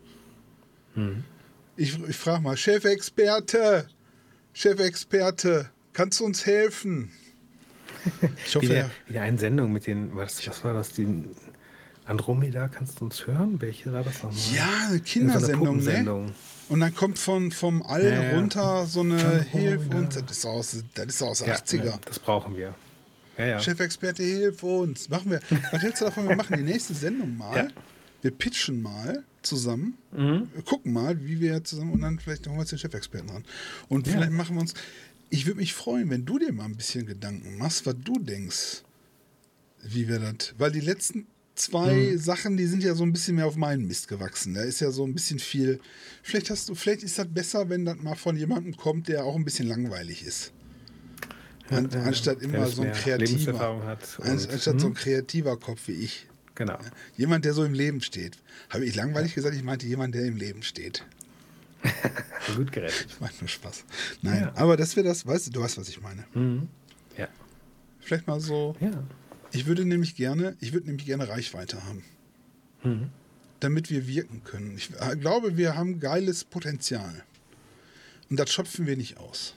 Ich frage mal, Chefexperte, kannst du uns helfen? Ich hoffe, Wieder eine Sendung mit den, was war das, die Andromeda, kannst du uns hören? Welche war das nochmal? ja, eine Kindersendung, ne? Puppensendung. Und dann kommt vom All runter so eine Hilfe und das ist aus den 80er. Ja, das brauchen wir. Ja. Chefexperte, hilf uns. Machen wir. Was hältst du davon? Wir machen die nächste Sendung mal. Ja. Wir pitchen mal zusammen. Wir gucken mal, wie wir zusammen und dann vielleicht holen wir uns den Chefexperten ran. Und vielleicht machen wir uns. Ich würde mich freuen, wenn du dir mal ein bisschen Gedanken machst, was du denkst, wie wir das. Weil die letzten zwei Sachen, die sind ja so ein bisschen mehr auf meinen Mist gewachsen. Da ist ja so ein bisschen viel. Vielleicht ist das besser, wenn das mal von jemandem kommt, der auch ein bisschen langweilig ist. Anstatt immer so ein kreativer. Anstatt so ein kreativer Kopf wie ich. Genau. Jemand, der so im Leben steht. Habe ich langweilig gesagt? Ich meinte jemand, der im Leben steht. Gut gerettet. Ich meine nur Spaß. Nein, aber das wäre das, weißt du, du weißt, was ich meine. Ja. Vielleicht mal so. Ja. Ich würde nämlich gerne Reichweite haben. Damit wir wirken können. Ich glaube, wir haben geiles Potenzial. Und das schöpfen wir nicht aus.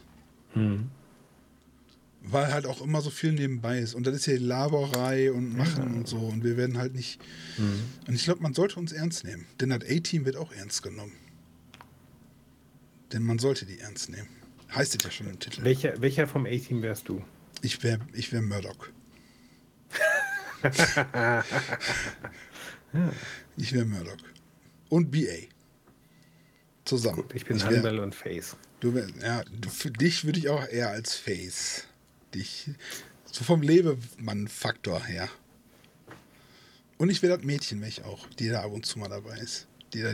Weil halt auch immer so viel nebenbei ist. Und das ist ja Laberei und Machen und so. Und wir werden halt nicht. Und ich glaube, man sollte uns ernst nehmen. Denn das A-Team wird auch ernst genommen. Denn man sollte die ernst nehmen. Heißt es ja schon im Titel. Welcher vom A-Team wärst du? Ich wär Murdoch. Ich wäre Murdoch. Und BA. Zusammen. Gut, ich bin Hannibal und Face. Für dich würde ich auch eher als Face. So vom Lebemann-Faktor her. Und ich wäre das Mädchen, wäre ich auch, die da ab und zu mal dabei ist.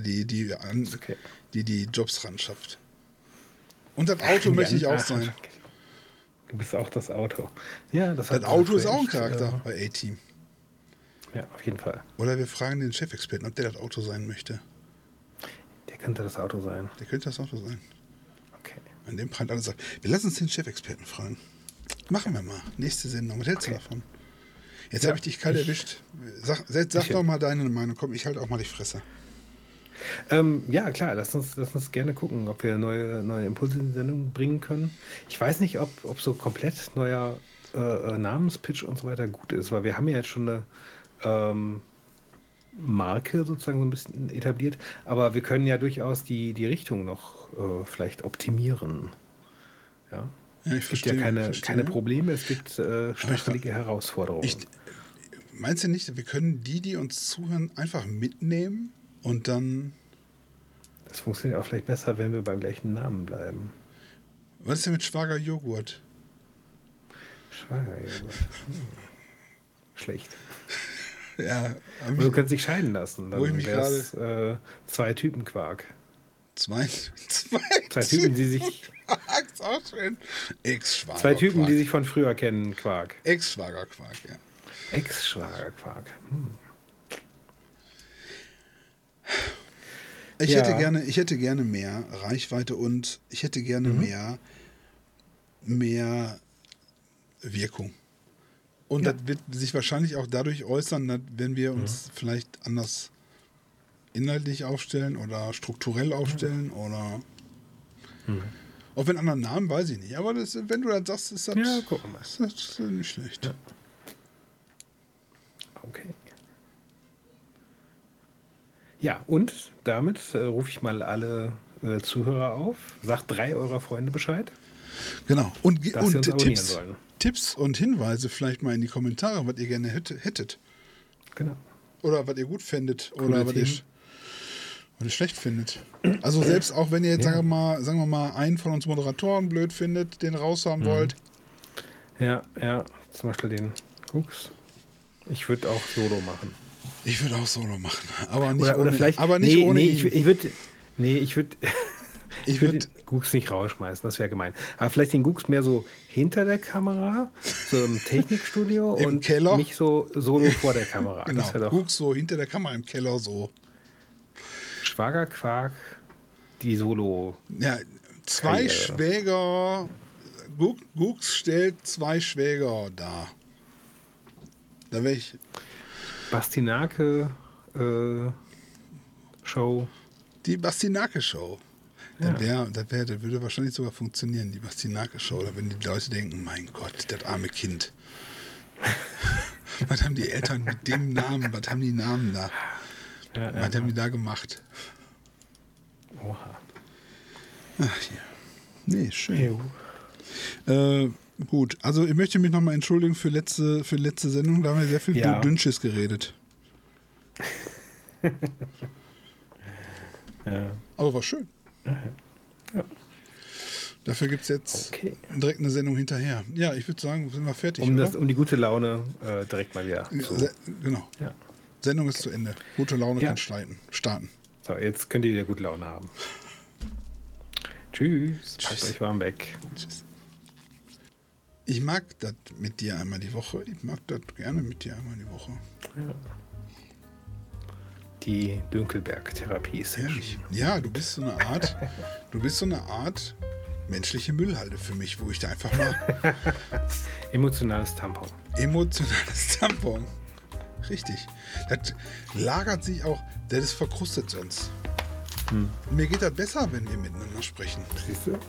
Die Jobs ran schafft. Und das Auto möchte ich auch sein. Du bist auch das Auto. Ja, das Auto ist auch ein Charakter bei A-Team. Ja, auf jeden Fall. Oder wir fragen den Chefexperten, ob der das Auto sein möchte. Der könnte das Auto sein. Okay. An dem prallt alles ab. Wir lassen uns den Chefexperten fragen. Machen wir mal. Nächste Sendung. Was hältst du davon? Jetzt habe ich dich kalt erwischt. Sag doch mal deine Meinung. Komm, ich halte auch mal die Fresse. Ja, klar. Lass uns gerne gucken, ob wir neue Impulse in die Sendung bringen können. Ich weiß nicht, ob so komplett neuer Namenspitch und so weiter gut ist, weil wir haben ja jetzt schon eine Marke sozusagen so ein bisschen etabliert, aber wir können ja durchaus die Richtung noch vielleicht optimieren. Ja. Es gibt ja keine Probleme, es gibt stachelige Herausforderungen. Meinst du nicht, wir können die uns zuhören, einfach mitnehmen und dann... Das funktioniert auch vielleicht besser, wenn wir beim gleichen Namen bleiben. Was ist denn mit Schwager Joghurt? Schlecht. Ja. Du kannst dich scheiden lassen. Dann wäre es zwei Typen Quark. Zwei Typen, die sich... ist auch schön. Ex-Schwager Zwei Typen, Quark. die sich von früher kennen, Quark. Ex-Schwager Quark, ja. Ex-Schwager Quark. Ich hätte gerne mehr Reichweite und ich hätte gerne mehr Wirkung. Und das wird sich wahrscheinlich auch dadurch äußern, wenn wir uns vielleicht anders inhaltlich aufstellen oder strukturell aufstellen oder auch wenn anderen Namen, weiß ich nicht. Aber wenn du das sagst, ist das, ist das nicht schlecht. Ja. Okay. Ja, und damit rufe ich mal alle Zuhörer auf. Sagt 3 eurer Freunde Bescheid. Genau. Und Tipps und Hinweise vielleicht mal in die Kommentare, was ihr gerne hättet. Genau. Oder was ihr gut findet. Oder was ihr schlecht findet. Also selbst auch wenn ihr jetzt, sagen wir mal, einen von uns Moderatoren blöd findet, den raushaben wollt. Ja, zum Beispiel den Gucks. Ich würde auch Solo machen. Ich würde auch Solo machen. Aber nicht oder vielleicht, ohne ich würde Gucks nicht rausschmeißen, das wäre gemein. Aber vielleicht den Gucks mehr so hinter der Kamera, so im Technikstudio und Keller. nicht so Solo vor der Kamera. Genau, Gucks so hinter der Kamera im Keller so. Schwager Quark, die Solo. Ja, 2 Schwäger. Gucks stellt 2 Schwäger dar. Da wäre ich. Bastinake Show. Die Bastinake Show. Das würde wahrscheinlich sogar funktionieren, die Bastinake Show. Da wenn die Leute denken, mein Gott, das arme Kind. Was haben die Eltern mit dem Namen, was haben die Namen da? Was haben die da gemacht? Oha. Ach ja. Nee, schön. Gut, also ich möchte mich nochmal entschuldigen für letzte Sendung. Da haben wir sehr viel Dünnschiss geredet. Aber war schön. Ja. Dafür gibt es jetzt direkt eine Sendung hinterher. Ja, ich würde sagen, sind wir fertig. Um die gute Laune direkt mal wieder. Genau. Ja. Sendung ist zu Ende. Gute Laune Ja. kann starten. So, jetzt könnt ihr wieder gute Laune haben. Tschüss. Packt euch warm weg. Tschüss. Ich mag das mit dir einmal die Woche. Ich mag das gerne mit dir einmal die Woche. Ja. Die Dünkelberg-Therapie ist Ehrlich. Ja, du bist so eine Art menschliche Müllhalde für mich, wo ich da einfach mal emotionales Tampon. emotionales Tampon. Richtig. Das lagert sich auch, das verkrustet sonst. Mir geht das besser, wenn wir miteinander sprechen. Siehst du?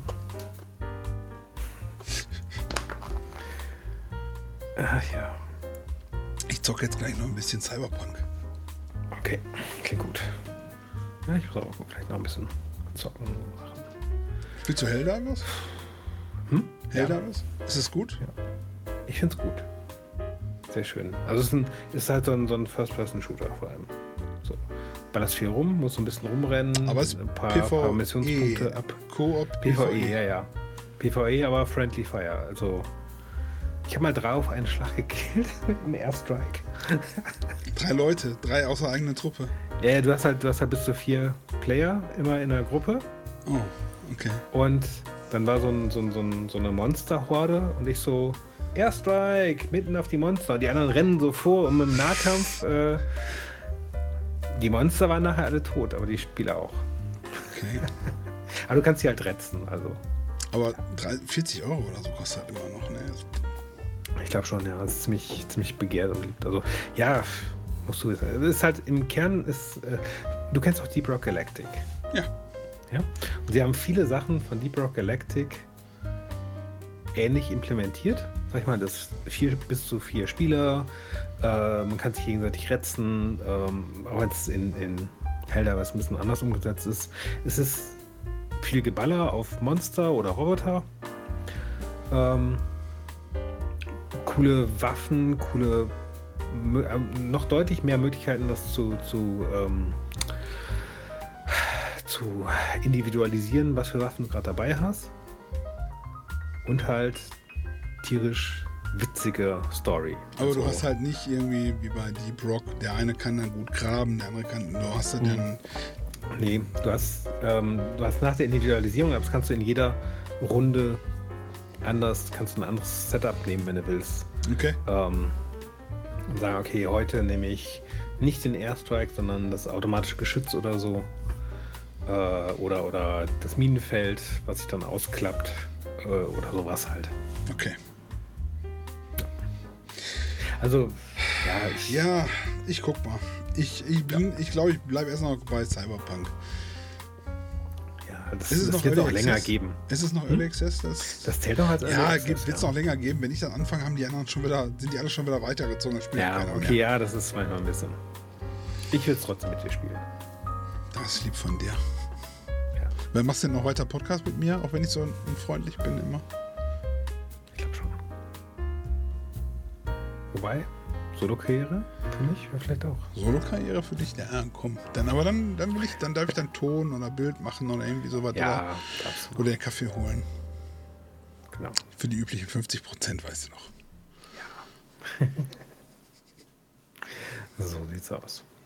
Ach ja. Ich zocke jetzt gleich noch ein bisschen Cyberpunk. Okay, klingt gut. Ja, ich muss aber auch gleich noch ein bisschen zocken machen. Spielst du Helldivers? Helldivers? Ist es gut? Ja. Ich find's gut. Sehr schön. Also es ist halt so ein First-Person-Shooter vor allem. So. Ballerst viel rum, muss so ein bisschen rumrennen, Aber es ein paar PvE, Missionspunkte ab. Koop, PvE, ja. PvE, aber Friendly Fire. Also ich habe mal drauf einen Schlag gekillt mit einem Airstrike. 3 Leute, 3 außer eigener Truppe. Ja, du hast halt bis zu 4 Player immer in der Gruppe. Oh, okay. Und dann war so eine Monsterhorde und ich so, Airstrike, mitten auf die Monster. Und die anderen rennen so vor und im Nahkampf, die Monster waren nachher alle tot, aber die Spieler auch. Okay. Aber du kannst sie halt retzen, also. Aber 40 € oder so kostet halt immer noch, ne? Ich glaube schon, ja. Das ist ziemlich begehrt und beliebt. Also, ja, musst du wissen. Es ist halt im Kern, du kennst auch Deep Rock Galactic. Ja. Ja? Und sie haben viele Sachen von Deep Rock Galactic ähnlich implementiert. Sag ich mal, das bis zu 4 Spieler, man kann sich gegenseitig retzen, auch wenn es in Helldivers ein bisschen anders umgesetzt ist. Es ist viel Geballer auf Monster oder Roboter. Coole Waffen, noch deutlich mehr Möglichkeiten, das zu individualisieren, was für Waffen du gerade dabei hast. Und halt tierisch witzige Story. Aber also, du hast halt nicht irgendwie wie bei Deep Rock, der eine kann dann gut graben, der andere kann, du hast dann nee, du hast nach der Individualisierung, aber das kannst du in jeder Runde anders, kannst du ein anderes Setup nehmen, wenn du willst. okay. Und sagen, okay, heute nehme ich nicht den Airstrike, sondern das automatische Geschütz oder so. Oder das Minenfeld, was sich dann ausklappt. Oder sowas halt. Okay. Also, Ja, ich guck mal. Ich glaube, ich bleibe erst noch bei Cyberpunk. ja, das Ist es noch wird Early auch länger Access? geben. Ist es noch Early Access? Das zählt doch als Early Ja, Access, wird es noch länger geben. Wenn ich dann anfange, haben die anderen sind die alle schon wieder weitergezogen. Das spielt Ja, keiner okay, mehr. ja, das ist manchmal ein bisschen. Ich will es trotzdem mit dir spielen. Das ist lieb von dir. Ja, Wer machst du denn noch weiter Podcast mit mir, auch wenn ich so freundlich bin immer? ich glaube schon. Wobei, Solo-Karriere für mich wäre vielleicht auch. Solo-Karriere für dich? Ja, komm. Dann darf ich dann Ton oder Bild machen oder irgendwie sowas. Ja, absolut. Oder den Kaffee holen. Genau. Für die üblichen 50%, weißt du noch. So sieht's aus.